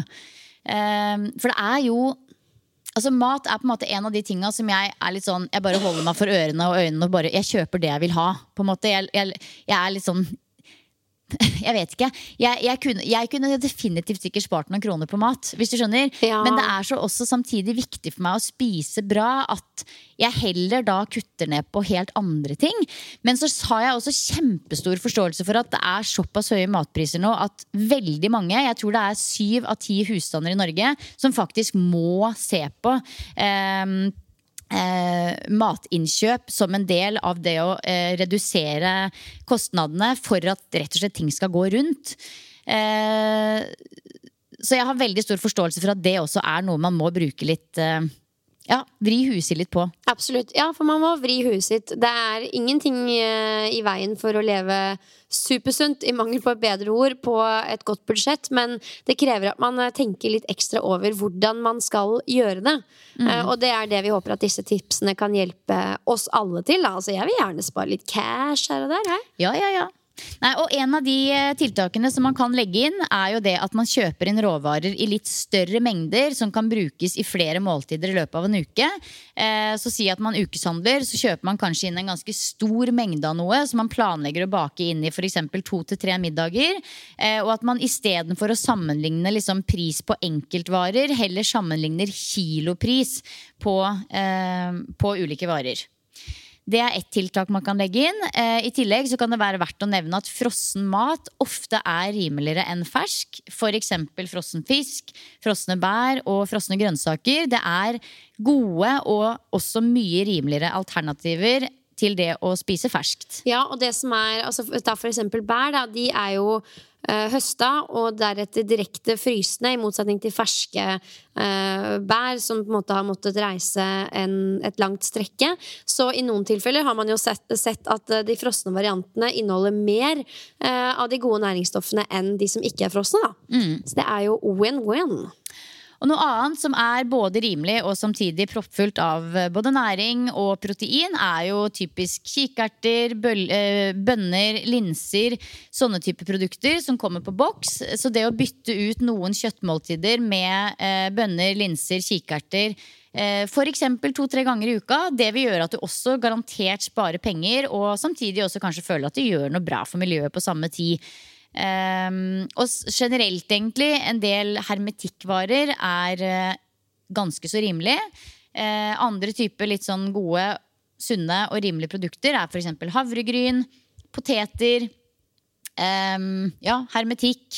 Um, for det er jo altså mat er på en måte en av de tingene som jeg er litt sånn, jeg bare holder meg for ørene og øynene og bare, jeg kjøper det jeg vil ha på en måte, jeg, jeg, jeg er litt sånn jeg vet ikke jeg, jeg, kunne, jeg kunne definitivt sikkert spart noen kroner på mat, hvis du skjønner, ja. Men det er så også samtidig viktig for meg å spise bra at jeg heller da kutter ned på helt andre ting. Men så har jeg også kjempestor forståelse for at det er såpass høye matpriser nå at veldig mange, jeg tror det er syv av ti husstander i Norge som faktisk må se på um, Eh, matinnkjøp som en del av det å eh, redusere kostnadene for at rett og slett ting skal gå rundt. Eh, så jeg har veldig stor forståelse for at det også er noe man må bruke litt eh, ja, vri huset litt på. Absolutt, ja, for man må vri huset sitt. Det er ingenting eh, i veien for å leve supersunt, i mangel på et bedre ord, på et godt budsjett, men det krever at man tenker litt ekstra over hvordan man skal gjøre det. Mm. Uh, og det er det vi håper at disse tipsene kan hjelpe oss alle til. Altså, jeg vil gjerne spare litt cash her og der. Her. Ja, ja, ja. Nei, og en av de tiltakene som man kan legge inn er jo det at man kjøper inn råvarer i litt større mengder som kan brukes i flere måltider i løpet av en uke. eh, Så si at man ukeshandler, så kjøper man kanskje inn en ganske stor mengde av noe som man planlegger å bake inn i for eksempel to til tre middager, eh, og at man i stedet for å sammenligne liksom pris på enkeltvarer heller sammenligner kilopris på, eh, på ulike varer. Det er ett tiltak man kan legge inn. I tillegg så kan det være verdt å nevne at frossen mat ofte er rimeligere enn fersk. For eksempel frossen fisk, frosne bær og frosne grønnsaker. Det er gode og også mye rimeligere alternativer til det å spise ferskt. Ja, og det som er, altså, da for eksempel bær, da, de er jo Uh, høsta og deretter direkte frysende, i motsetning til ferske uh, bær som på en måte har måttet reise en, et langt strekke. Så i noen tilfeller har man jo sett, sett at uh, de frosne variantene inneholder mer uh, av de gode næringsstoffene enn de som ikke er frosne, da. Mm. Så det er jo win-win. Og noe annet som er både rimelig og samtidig proppfullt av både næring og protein er jo typisk kikerter, bønner, linser, sånne type produkter som kommer på boks. Så det å bytte ut noen kjøttmåltider med bønner, linser, kikerter for eksempel to-tre ganger i uka, det vil gjøre at du også garantert sparer penger og samtidig også kanskje føler at du gjør noe bra for miljøet på samme tid. Um, og generelt egentlig en del hermetikkvarer er uh, ganske så rimelig. uh, Andre typer litt sånn gode, sunne og rimelige produkter er for eksempel havregryn, poteter, um, ja, hermetikk.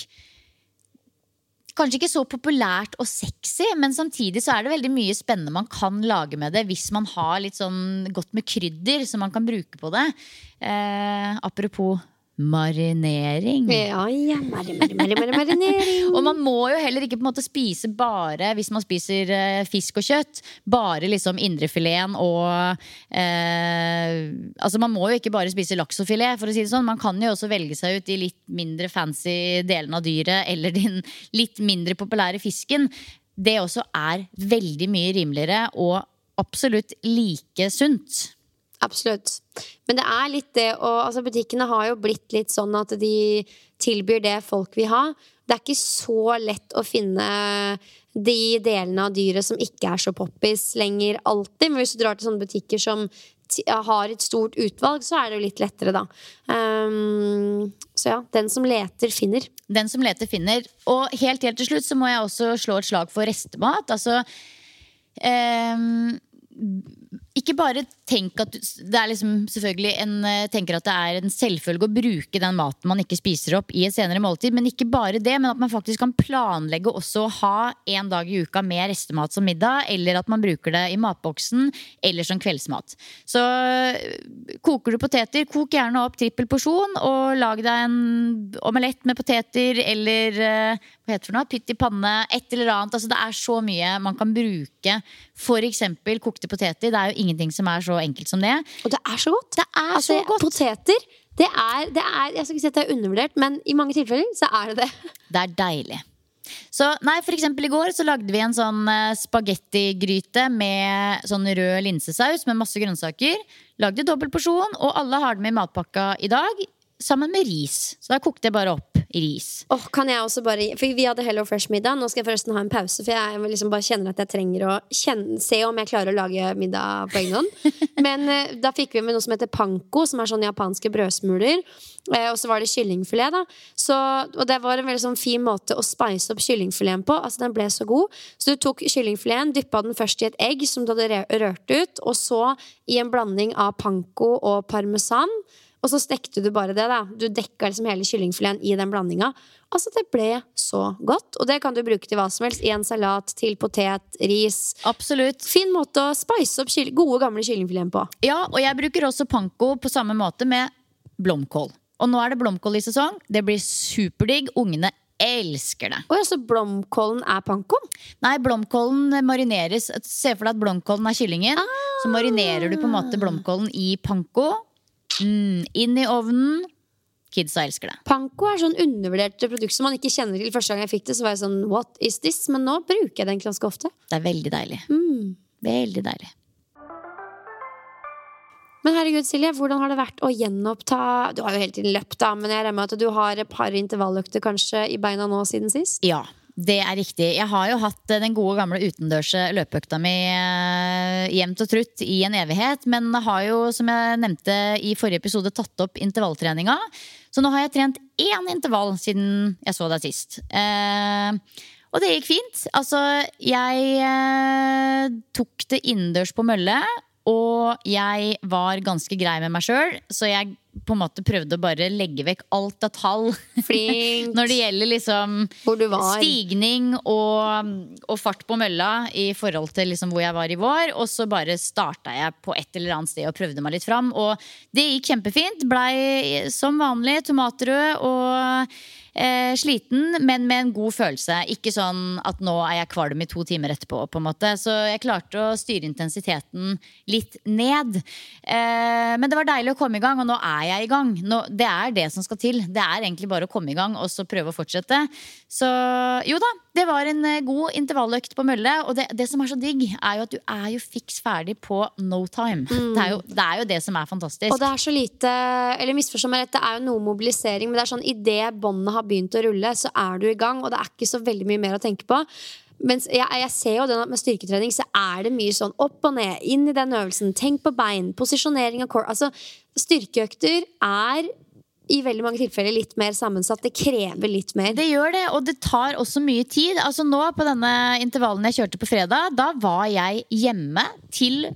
Kanskje ikke så populært og sexy, men samtidig så er det veldig mye spennende man kan lage med det hvis man har litt sånn godt med krydder som man kan bruke på det. uh, Apropos marinering. Ja, ja, mar mar mar mar marinering. Og man må jo heller ikke på en måte spise bare, hvis man spiser uh, fisk og kjøtt, bare liksom indrefileten og uh, altså man må jo ikke bare spise laks og filet, for å si det sånn. Man kan jo også velge seg ut de litt mindre fancy delene av dyret, eller den litt mindre populære fisken. Det også er veldig mye rimeligere og absolutt like sunt. Absolutt. Men det er litt det, og altså butikkene har jo blitt litt sånn at de tilbyr det folk vil ha. Det er ikke så lett å finne de delene av dyret som ikke er så poppis lenger alltid. Men hvis du drar til sånne butikker som har et stort utvalg, så er det jo litt lettere da. Um, så ja, den som leter finner. Den som leter finner. Og helt helt til slutt så må jeg også slå et slag for restemat. Altså um ikke bare tenk at det er liksom selvfølgelig en, tenker at det er en selvfølge å bruke den maten man ikke spiser opp i et senere måltid, men ikke bare det, men at man faktisk kan planlegge også å ha en dag i uka med restemat som middag, eller at man bruker det i matboksen eller som kveldsmat. Så koker du poteter, kok gjerne opp trippel porsjon og lag deg en omelett med poteter eller hva heter det for noe, pytt i panne, et eller annet. Altså det er så mye man kan bruke, for eksempel kokte poteter. Det er jo ingenting som er så enkelt som det. Og det er så godt. Det er altså, så godt. Poteter, det er, det er, jeg skal ikke si at det er undervurdert, men i mange tilfeller så er det det. Det er deilig. Så, nei, for eksempel i går så lagde vi en sånn spagettigryte med sånn rød linsesaus med masse grønnsaker. Lagde dobbelt porsjon, og alle har det med i matpakka i dag, sammen med ris. Så da kokte jeg bare opp ris. Åh, kan jeg også bare, for vi hadde Hello Fresh middag. Nå skal jeg forresten ha en pause, for jeg liksom bare kjenner at jeg trenger å kjenne, se om jeg klarer å lage middag på egen hånd. Men eh, da fikk vi med noe som heter panko, som er sånn japanske brødsmuler. Eh, og så var det kyllingfilet da. Så, og det var en veldig sånn fin måte å spice opp kyllingfileten på. Altså den ble så god. Så du tok kyllingfileten, dyppet den først i et egg som du hadde rørt ut, og så i en blanding av panko og parmesan. Og så stekte du bare det da. Du dekket liksom hele kyllingfileten i den blandinga. Altså det ble så godt. Og det kan du bruke til hva som helst. I en salat, til potet, ris. Absolutt. Fin måte å spice opp kyll- gode gamle kyllingfileten på. Ja, og jeg bruker også panko på samme måte med blomkål. Og nå er det blomkål i sesong. Det blir superdigg. Ungene elsker det. Og så blomkålen er panko? Nei, blomkålen marineres. Se for deg at blomkålen er kyllingen. Ah. Så marinerer du på en måte blomkålen i panko. Mm, inn i ovnen. Kidsa elsker det. Panko er sånn undervurdert produkt som man ikke kjenner til. Første gang jeg fikk det så var jeg sånn, what is this? Men nå bruker jeg den ganske ofte. Det er veldig deilig. mm. Veldig deilig. Men herregud Silje, hvordan har det vært å gjenoppta? Du har jo hele tiden løpt da, men jeg regner med at du har et par intervalløkter kanskje i beina nå siden sist? Ja, det er riktig. Jeg har jo hatt den gode gamle utendørse løpeøkta mi jevnt og trutt i en evighet, men har jo, som jeg nevnte i forrige episode, tatt opp intervalltreninga. Så nå har jeg trent én intervall siden jeg så deg sist. Eh, og det gikk fint. Altså, jeg eh, tok det innendørs på mølle, og jeg var ganske grei med meg selv. Så jeg på en måte prøvde å bare legge vekk alt av tall når det gjelder liksom stigning og, og fart på mølla i forhold til liksom hvor jeg var i vår. Og så bare startet jeg på et eller annet sted og prøvde meg litt fram. Og det gikk kjempefint. Blei som vanlig tomatrød og eh, sliten, men med en god følelse. Ikke sånn at nå er jeg kvalm i to timer etterpå på en måte. Så jeg klarte å styre intensiteten litt ned. eh, Men det var deilig å komme i gang. Og nå er jeg i gang. Nå, det er det som skal til. Det er egentlig bare å komme i gang og så prøve å fortsette. Så jo da, det var en god intervalløkt på mølle. Og det, det som er så digg er jo at du er jo fiks ferdig på no time. mm. det, er jo, det er jo det som er fantastisk. Og det er så lite, eller misforstå meg rett, det er jo noe mobilisering, men det er sånn, i det båndene har begynt å rulle, så er du i gang, og det er ikke så veldig mye mer å tenke på. Men jeg, jeg ser jo den at med styrketrening så er det mye sånn opp og ned, inn i den øvelsen, tenk på bein, posisjonering av core. Altså, styrkeøkter er i veldig mange tilfeller litt mer sammensatt. Det krever litt mer. Det gjør det, og det tar også mye tid. Altså nå på denne intervallen jeg kjørte på fredag, da var jeg hjemme til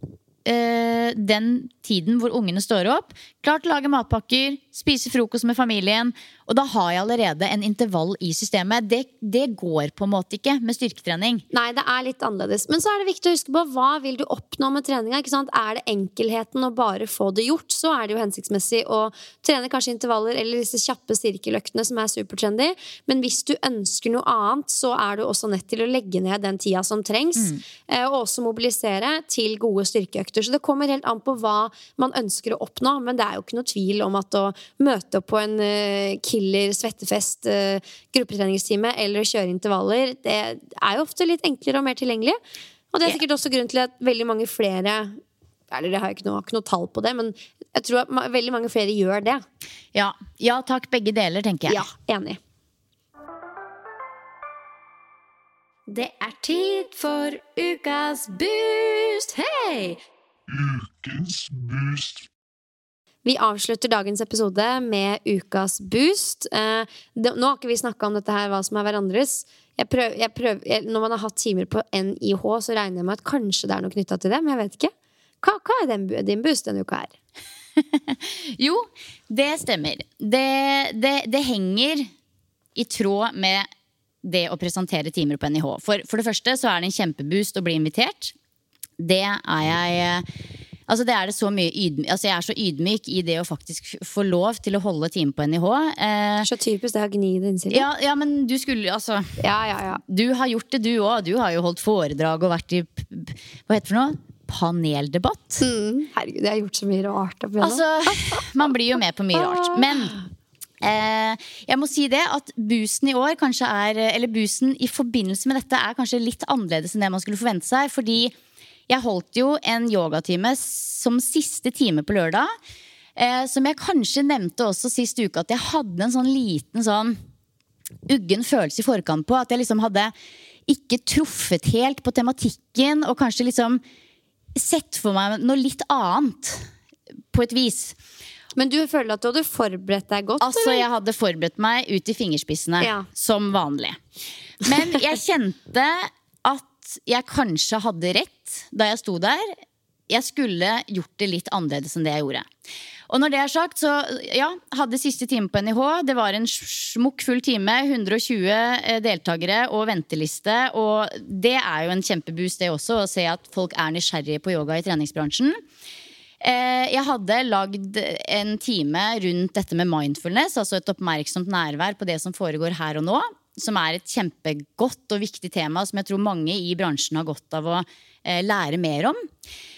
øh, den tiden hvor ungene står opp, klart å lage matpakker, spise frokost med familien. Og da har jeg allerede en intervall i systemet. Det, det går på en måte ikke med styrketrening. Nei, det er litt annerledes. Men så er det viktig å huske på, hva vil du oppnå med treninga? Ikke sant? Er det enkelheten å bare få det gjort, så er det jo hensiktsmessig å trene kanskje intervaller eller disse kjappe styrkeløktene som er supertrendy. Men hvis du ønsker noe annet, så er du også nødt til å legge ned den tida som trengs. Mm. Og også mobilisere til gode styrkeøkter. Så det kommer helt an på hva man ønsker å oppnå. Men det er jo ikke noe tvil om at å møte opp på en uh, eller svettefest, uh, gruppetreningstime eller kjøre intervaller, det er jo ofte litt enklere og mer tilgjengelig. Og det er sikkert også grunn til at veldig mange flere, eller det har jeg ikke noe, ikke noe tall på det, men jeg tror at ma- veldig mange flere gjør det. Ja, ja takk, begge deler, tenker jeg. Ja, enig. Det er tid for ukas boost. Hei! Ukens boost. Vi avslutter dagens episode med ukas boost. Eh, det, nå har ikke vi snakket om dette her, hva som er hverandres. jeg prøver, jeg prøver, jeg, Når man har hatt timer på N I H, så regner jeg med at kanskje det er noe knyttet til det, men jeg vet ikke. Hva, hva er den, din boost denne uka her? Jo, det stemmer. Det, det, det henger i tråd med det å presentere timer på N I H. For, for det første så er det en kjempeboost å bli invitert. Det er jeg... Altså det er det så mye ydmyk, altså jeg er så ydmyk i det å faktisk få lov til å holde time på N I H. Eh, så typisk det å gni det inn, Silje. Ja, ja, men du skulle, altså ja, ja, ja. Du har gjort det du også. Du har jo holdt foredrag og vært i, hva heter det for noe? Paneldebatt. Mm, herregud, jeg har gjort så mye rart opp igjen. Altså, man blir jo med på mye rart. Men eh, jeg må si det at boosten i år kanskje er, eller boosten i forbindelse med dette er kanskje litt annerledes enn det man skulle forvente seg, fordi jeg holdt jo en yogatime som siste time på lørdag, eh, som jeg kanskje nevnte også sist uke, at jeg hadde en sånn liten sånn uggen følelse i forkant på, at jeg liksom hadde ikke truffet helt på tematikken, og kanskje liksom sett for meg noe litt annet på et vis. Men du føler at du hadde forberedt deg godt? Altså, eller? Jeg hadde forberedt meg ut i fingerspissene, ja. Som vanlig. Men jeg kjente at jeg kanskje hadde rett da jeg sto der. Jeg skulle gjort det litt annerledes enn det jeg gjorde. Og når det er sagt, så ja, hadde siste time på N I H. Det var en smukkfull time, hundre og tjue deltakere og venteliste. Og det er jo en kjempeboost det også, å se at folk er nysgjerrige på yoga i treningsbransjen. Jeg hadde lagd en time rundt dette med mindfulness, altså et oppmerksomt nærvær på det som foregår her og nå, som er et kjempegodt og viktig tema som jeg tror mange i bransjen har godt av å eh, lære mer om.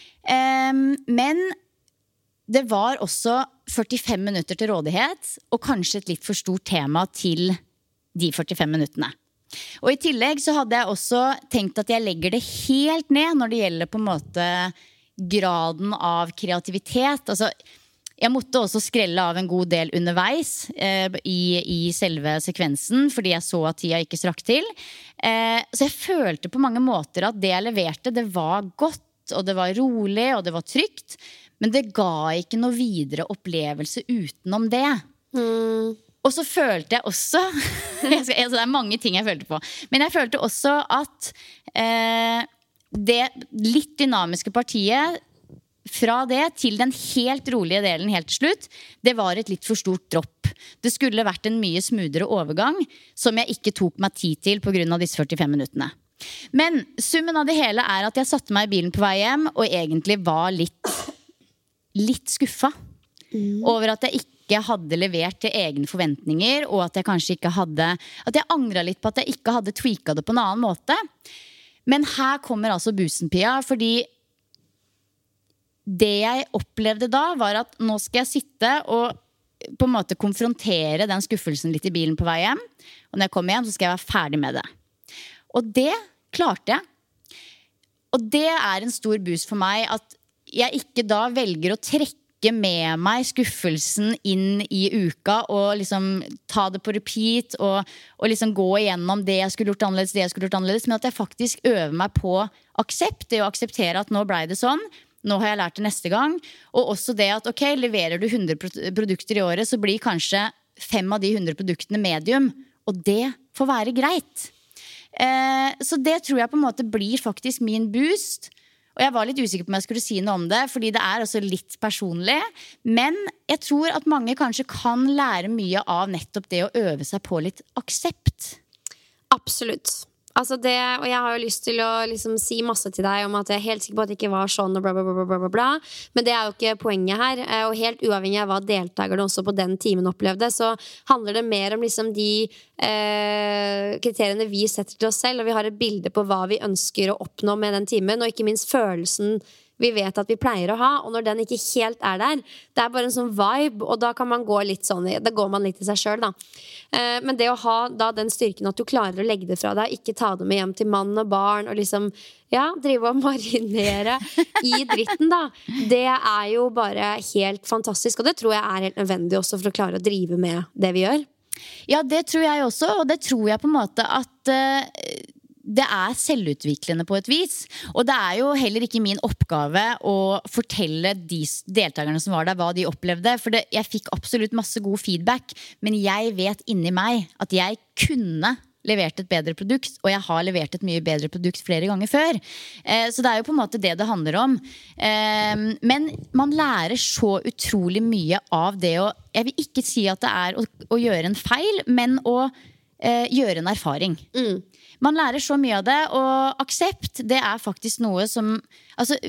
Eh, men det var også førtifem minutter til rådighet, og kanskje et litt for stort tema til de førtifem minuttene. Og i tillegg så hadde jeg også tenkt at jeg legger det helt ned når det gjelder på en måte graden av kreativitet. Altså, jeg måtte også skrelle av en god del underveis eh, i, i selve sekvensen, fordi jeg så at tida ikke strakk til. Eh, så jeg følte på mange måter at det jeg leverte, det var godt, og det var rolig, og det var trygt. Men det ga ikke noe videre opplevelse utenom det. Mm. Og så følte jeg også, jeg skal, altså det er mange ting jeg følte på, men jeg følte også at eh, det litt dynamiske partiet, fra det til den helt rolige delen helt til slutt, det var et litt for stort dropp. Det skulle vært en mye smoothere overgang, som jeg ikke tok meg tid til på grunn av disse førtifem minuttene. Men summen av det hele er at jeg satte meg i bilen på vei hjem, og egentlig var litt, litt skuffa mm. over at jeg ikke hadde levert til egne forventninger, og at jeg kanskje ikke hadde, at jeg angret litt på at jeg ikke hadde tweaket det på en annen måte. Men her kommer altså boosten, Pia, fordi det jeg opplevde da var at nå skal jeg sitte og på en måte konfrontere den skuffelsen litt i bilen på vei hjem. Og når jeg kommer hjem så skal jeg være ferdig med det. Og det klarte jeg. Og det er en stor boost for meg at jeg ikke da velger å trekke med meg skuffelsen inn i uka og liksom ta det på repeat og, og liksom gå igjennom det jeg skulle gjort annerledes, det jeg skulle gjort annerledes, men at jeg faktisk øver meg på aksept, det å akseptere at nå ble det sånn. Nå har jeg lært det neste gang. Og også det at, ok, leverer du hundre produkter i året, så blir kanskje fem av de hundre produktene medium. Og det får være greit. Eh, så det tror jeg på en måte blir faktisk min boost. Og jeg var litt usikker på om jeg skulle si noe om det, fordi det er også litt personlig. Men jeg tror at mange kanskje kan lære mye av nettopp det å øve seg på litt aksept. Absolutt. Altså det, og jeg har jo lyst til å liksom si masse til deg om at jeg er helt sikker på at det ikke var sånn og bla bla bla bla bla bla. Men det er jo ikke poenget her. Og helt uavhengig av hva deltakerne også på den timen opplevde, så handler det mer om liksom de eh, kriteriene vi setter til oss selv, og vi har et bilde på hva vi ønsker å oppnå med den timen, og ikke minst følelsen vi vet at vi pleier å ha, og når den ikke helt er der, det er bare en sånn vibe, og da kan man gå litt sånn, da går man litt i seg selv da. Eh, men det å ha da den styrken at du klarer å legge det fra deg, ikke ta det med hjem til mann og barn, og liksom, ja, drive og marinere i dritten da, det er jo bare helt fantastisk, og det tror jeg er helt nødvendig også for å klare å drive med det vi gjør. Ja, det tror jeg også, og det tror jeg på en måte at uh, det er selvutviklende på et vis. Og det er jo heller ikke min oppgave å fortelle de deltakerne som var der hva de opplevde, for det, jeg fikk absolutt masse god feedback, men jeg vet inni meg at jeg kunne levert et bedre produkt, og jeg har levert et mye bedre produkt flere ganger før. Eh, så det er jo på en måte det det handler om. Eh, men man lærer så utrolig mye av det å, jeg vil ikke si at det er å, å gjøre en feil, men å eh, gjøre en erfaring. Mm. Man lærer så mye av det, og aksept, det er faktisk noe som, altså,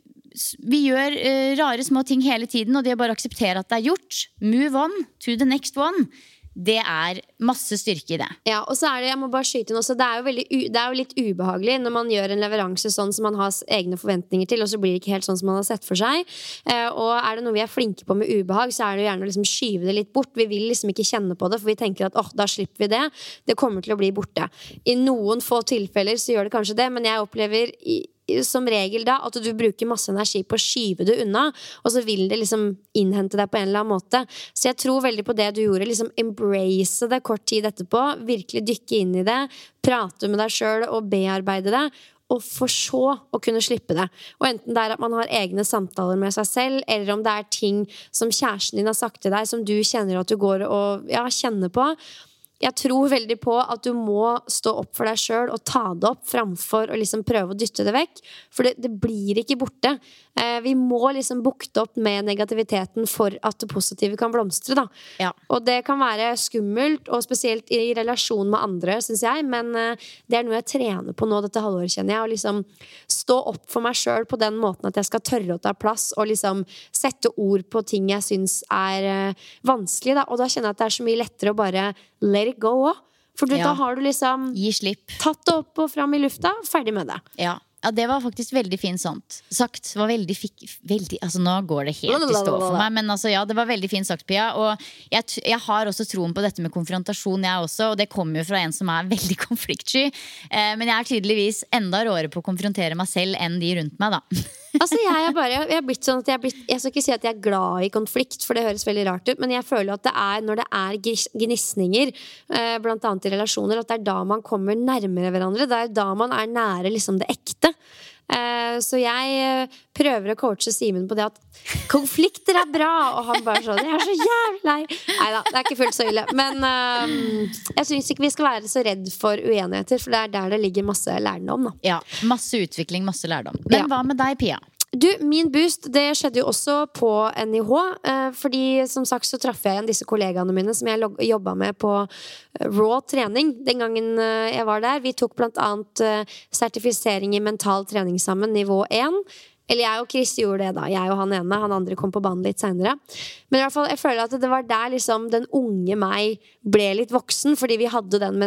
vi gjør uh, rare små ting hele tiden, og det å bare akseptere at det er gjort, move on to the next one, det er masse styrke i det. Ja, og så er det, jeg må bare skyte inn også, det er jo, veldig, det er jo litt ubehagelig når man gjør en leveranse sånn som man har egne forventninger til, og så blir det ikke helt sånn som man har sett for seg. Eh, og er det noe vi er flinke på med ubehag, så er det jo gjerne å liksom skyve det litt bort. Vi vil liksom ikke kjenne på det, for vi tenker at åh, da slipper vi det. Det kommer til å bli borte. I noen få tilfeller så gjør det kanskje det, men jeg opplever i som regel da, at du bruker masse energi på å skyve det unna, og så vil det liksom innhente deg på en eller annen måte. Så jeg tror veldig på det du gjorde, liksom embrace det kort tid etterpå, virkelig dykke inn i det, prate med deg selv og bearbeide det, og for så å kunne slippe det. Og enten det er at man har egne samtaler med seg selv, eller om det er ting som kjæresten din har sagt til deg, som du kjenner at du går og ja, kjenner på. Jeg tror veldig på at du må stå opp for deg selv og ta det opp framfor å liksom prøve å dytte det vekk, for det, det blir ikke borte. Eh, vi må liksom bukte opp med negativiteten for at det positive kan blomstre da. Ja. Og det kan være skummelt, og spesielt i relasjon med andre, synes jeg, men eh, det er noe jeg trener på nå dette halvåret, kjenner jeg, å liksom stå opp for meg selv på den måten at jeg skal tørre å ta plass, og liksom sette ord på ting jeg synes er eh, vanskelig da, og da kjenner jeg at det er så mye lettere å bare let it go også. For du, ja. Da har du liksom gi slipp, tatt det opp og fram i lufta, ferdig med det. Ja. Ja, det var faktisk veldig fint sånt sagt. Det var veldig, veldig, altså nå går det helt i stå for meg, men altså ja, det var veldig fint sagt, Pia. Og jeg, jeg har også troen på dette med konfrontasjon, jeg også, og det kommer jo fra en som er veldig konfliktsky. Eh, men jeg er tydeligvis enda råere på å konfrontere meg selv enn de rundt meg, da. Altså jeg er bare, jeg er blitt sånn at jeg, er blitt, jeg skal ikke si at jeg er glad i konflikt, for det høres veldig rart ut, men jeg føler at det er når det er gnisninger, eh, blant annet i relasjoner, at det er da man kommer nærmere hverandre, det er da man er nære liksom det ekte. Eh, så jeg prøver å coache Simen på det at konflikter er bra, og han bare sånn, jeg er så jævlig lei. Neida, det er ikke fullt så ille, men eh, jeg synes ikke vi skal være så redd for uenigheter, for det er der det ligger masse lærdom da. Ja, masse utvikling, masse lærdom. Men ja. Hva med deg, Pia? Du, min boost, det skjedde jo også på N I H, eh, fordi som sagt så traff jeg igjen disse kollegaene mine som jeg jobbet med på Raw trening den gangen jeg var der. Vi tok blant annet eh, sertifisering i mental trening sammen, nivå én. Eller jeg og Chris gjorde det da, jeg og han ene, han andre kom på banen litt senere. Men i hvert fall, jeg føler at det var der liksom den unge meg ble litt voksen, fordi vi hadde den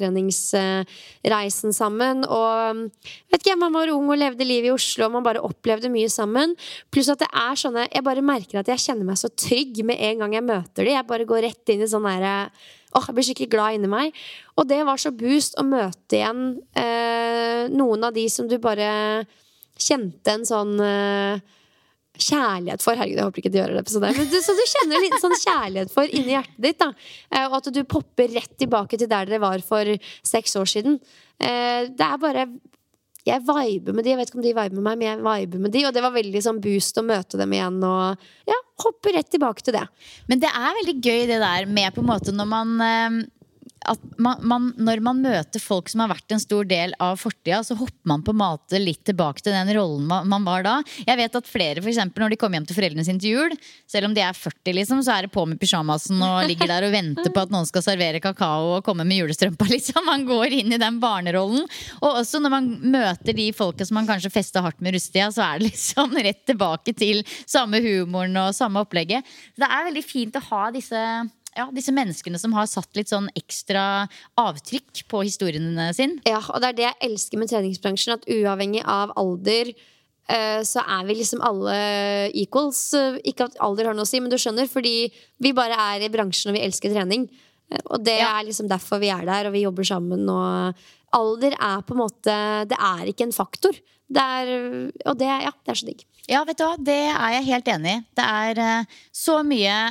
mentaltreningsreisen sammen, og vet ikke, man var ung og levde liv i Oslo, og man bare opplevde mye sammen. Pluss at det er sånne, jeg bare merker at jeg kjenner meg så trygg med en gang jeg møter de. Jeg bare går rett inn i sånn der, åh, jeg blir skikkelig glad inni meg. Og det var så boost å møte igjen eh, noen av de som du bare kjente en sånn uh, kjærlighet for. Herregud, jeg håper ikke de gjør det på sånn der, men du, så du kjenner en liten sånn kjærlighet for inni hjertet ditt da, uh, og at du popper rett tilbake til der dere var for seks år siden. Uh, det er bare, jeg viber med de, jeg vet ikke om de viber med meg, men jeg viber med de, og det var veldig sånn boost å møte dem igjen, og ja, hoppe rett tilbake til det. Men det er veldig gøy det der med på en måte når man uh... at man, man, når man møter folk som har vært en stor del av fortida, så hopper man på en måte litt tilbake til den rollen man, man var da. Jeg vet at flere, for eksempel, når de kommer hjem til foreldrene sine til jul, selv om de er førti liksom, så er det på med pyjamasen og ligger der og venter på at noen skal servere kakao og komme med julestrømpa liksom. Man går inn i den barnerollen. Og også når man møter de folka som man kanskje festet hardt med rusttida, så er det liksom rett tilbake til samme humoren og samme opplegget. Det er veldig fint å ha disse Ja, disse menneskene som har satt litt sånn ekstra avtrykk på historiene sin. Ja, og det er det jeg elsker med treningsbransjen, at uavhengig av alder, eh, så er vi liksom alle equals. Ikke at alder har noe å si, men du skjønner, fordi vi bare er i bransjen og vi elsker trening. Og det ja. Er liksom derfor vi er der, og vi jobber sammen, og alder er på en måte, det er ikke en faktor. Det er, og det, ja, det er så digg. Ja, vet du hva, det er jeg helt enig i. Det er uh, så mye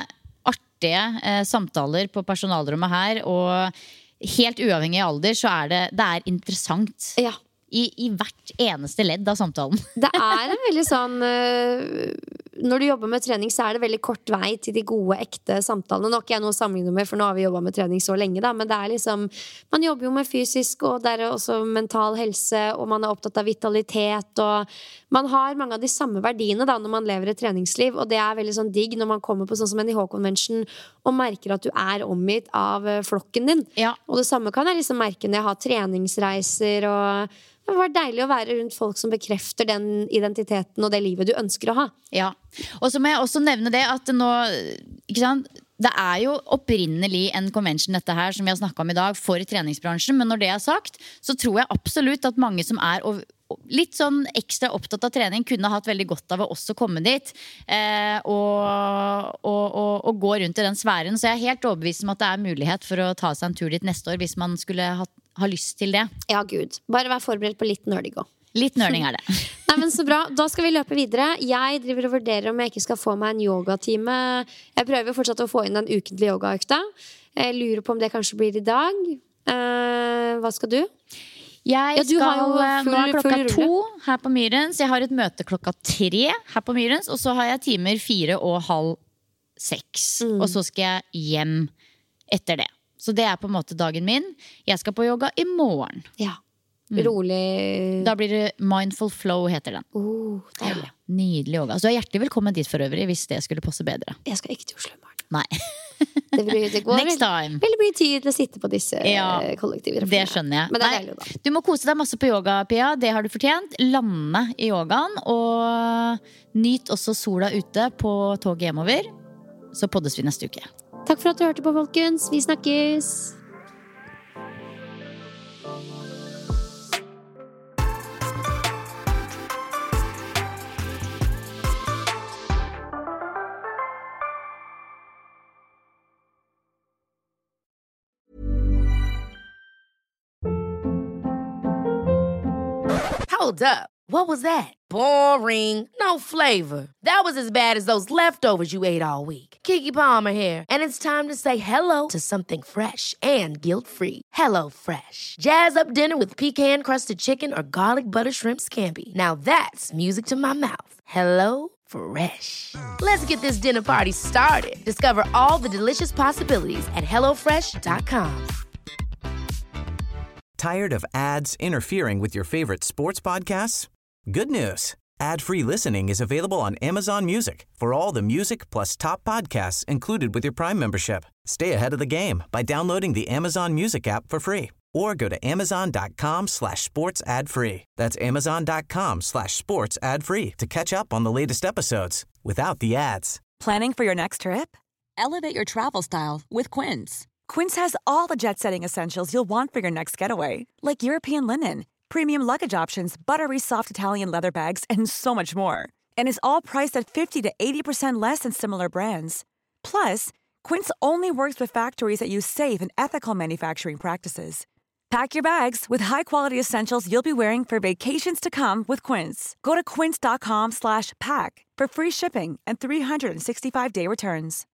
Eh, samtaler på personalrommet her, og helt uavhengig av alder så er det, det er interessant. Ja. I, I hvert eneste ledd av samtalen. Det er en veldig sånn uh, når du jobber med trening, så er det veldig kort vei til de gode, ekte samtalene. Nå har ikke jeg noe å sammenligne med, for nå har vi jobbet med trening så lenge, da. Men det er liksom, man jobber jo med fysisk, og det er også mental helse, og man er opptatt av vitalitet, og man har mange av de samme verdiene da, når man lever et treningsliv, og det er veldig sånn digg når man kommer på sånn som N I H-convention, og merker at du er omgitt av flokken din. Ja. Og det samme kan jeg liksom merke når jeg har treningsreiser, og det var deilig å være rundt folk som bekrefter den identiteten og det livet du ønsker å ha. Ja, og så må jeg også nevne det at nå, ikke sant, det er jo opprinnelig en convention dette her som vi har snakket om i dag for treningsbransjen, men når det er sagt, så tror jeg absolutt at mange som er litt sånn ekstra opptatt av trening kunne hatt veldig godt av å også komme dit eh, og, og, og, og gå rundt i den sfæren, så jeg er helt overbevist om at det er mulighet for å ta seg en tur dit neste år hvis man skulle ha, ha lyst til det. Ja, Gud. Bare vær forberedt på litt nerding også. Litt nerding er det. Nei, men så bra. Da skal vi løpe videre. Jeg driver og vurderer om jeg ikke skal få meg en yogatime. Jeg prøver fortsatt å få inn den ukentlige yogaøkta. Jeg lurer på om det kanskje blir i dag. Uh, hva skal du? Jeg ja, du skal, full, nå er klokka full to her på Myrens. Jeg har et møte klokka tre her på Myrens. Og så har jeg timer fire og halv seks. Mm. Og så skal jeg hjem etter det. Så det er på en måte dagen min. Jeg skal på yoga i morgen. Ja. Mm. Rolig. Da blir det Mindful Flow heter den. Oh, deilig. Ja, nydelig yoga. Så er hjertelig velkommen dit for øvrig hvis det skulle passe bedre. Jeg skal ikke til Oslo i morgen. Nei. Det blir, det går Next time. Veldig mye tid til å sitte på disse ja, kollektiver. Det skjønner jeg. Men det er Nei, deilig da. Du må kose deg masse på yoga, Pia. Det har du fortjent. Lande i yogaen. Og nyt også sola ute på toget hjemover. Så poddes vi neste uke. Takk for at du hørte på, folkens. Vi snakkes. Hold up. What was that? Boring. No flavor. That was as bad as those leftovers you ate all week. Keke Palmer here, and it's time to say hello to something fresh and guilt-free. Hello Fresh. Jazz up dinner with pecan-crusted chicken or garlic butter shrimp scampi. Now that's music to my mouth. Hello Fresh. Let's get this dinner party started. Discover all the delicious possibilities at hello fresh dot com. Tired of ads interfering with your favorite sports podcasts? Good news. Ad-free listening is available on Amazon Music for all the music plus top podcasts included with your Prime membership. Stay ahead of the game by downloading the Amazon Music app for free or go to amazon.com slash sports ad free. That's amazon.com slash sports ad free to catch up on the latest episodes without the ads. Planning for your next trip? Elevate your travel style with Quince. Quince has all the jet-setting essentials you'll want for your next getaway, like European linen, premium luggage options, buttery soft Italian leather bags, and so much more. And is all priced at fifty to eighty percent less than similar brands. Plus, Quince only works with factories that use safe and ethical manufacturing practices. Pack your bags with high-quality essentials you'll be wearing for vacations to come with Quince. Go to quince.com slash pack for free shipping and three sixty-five day returns.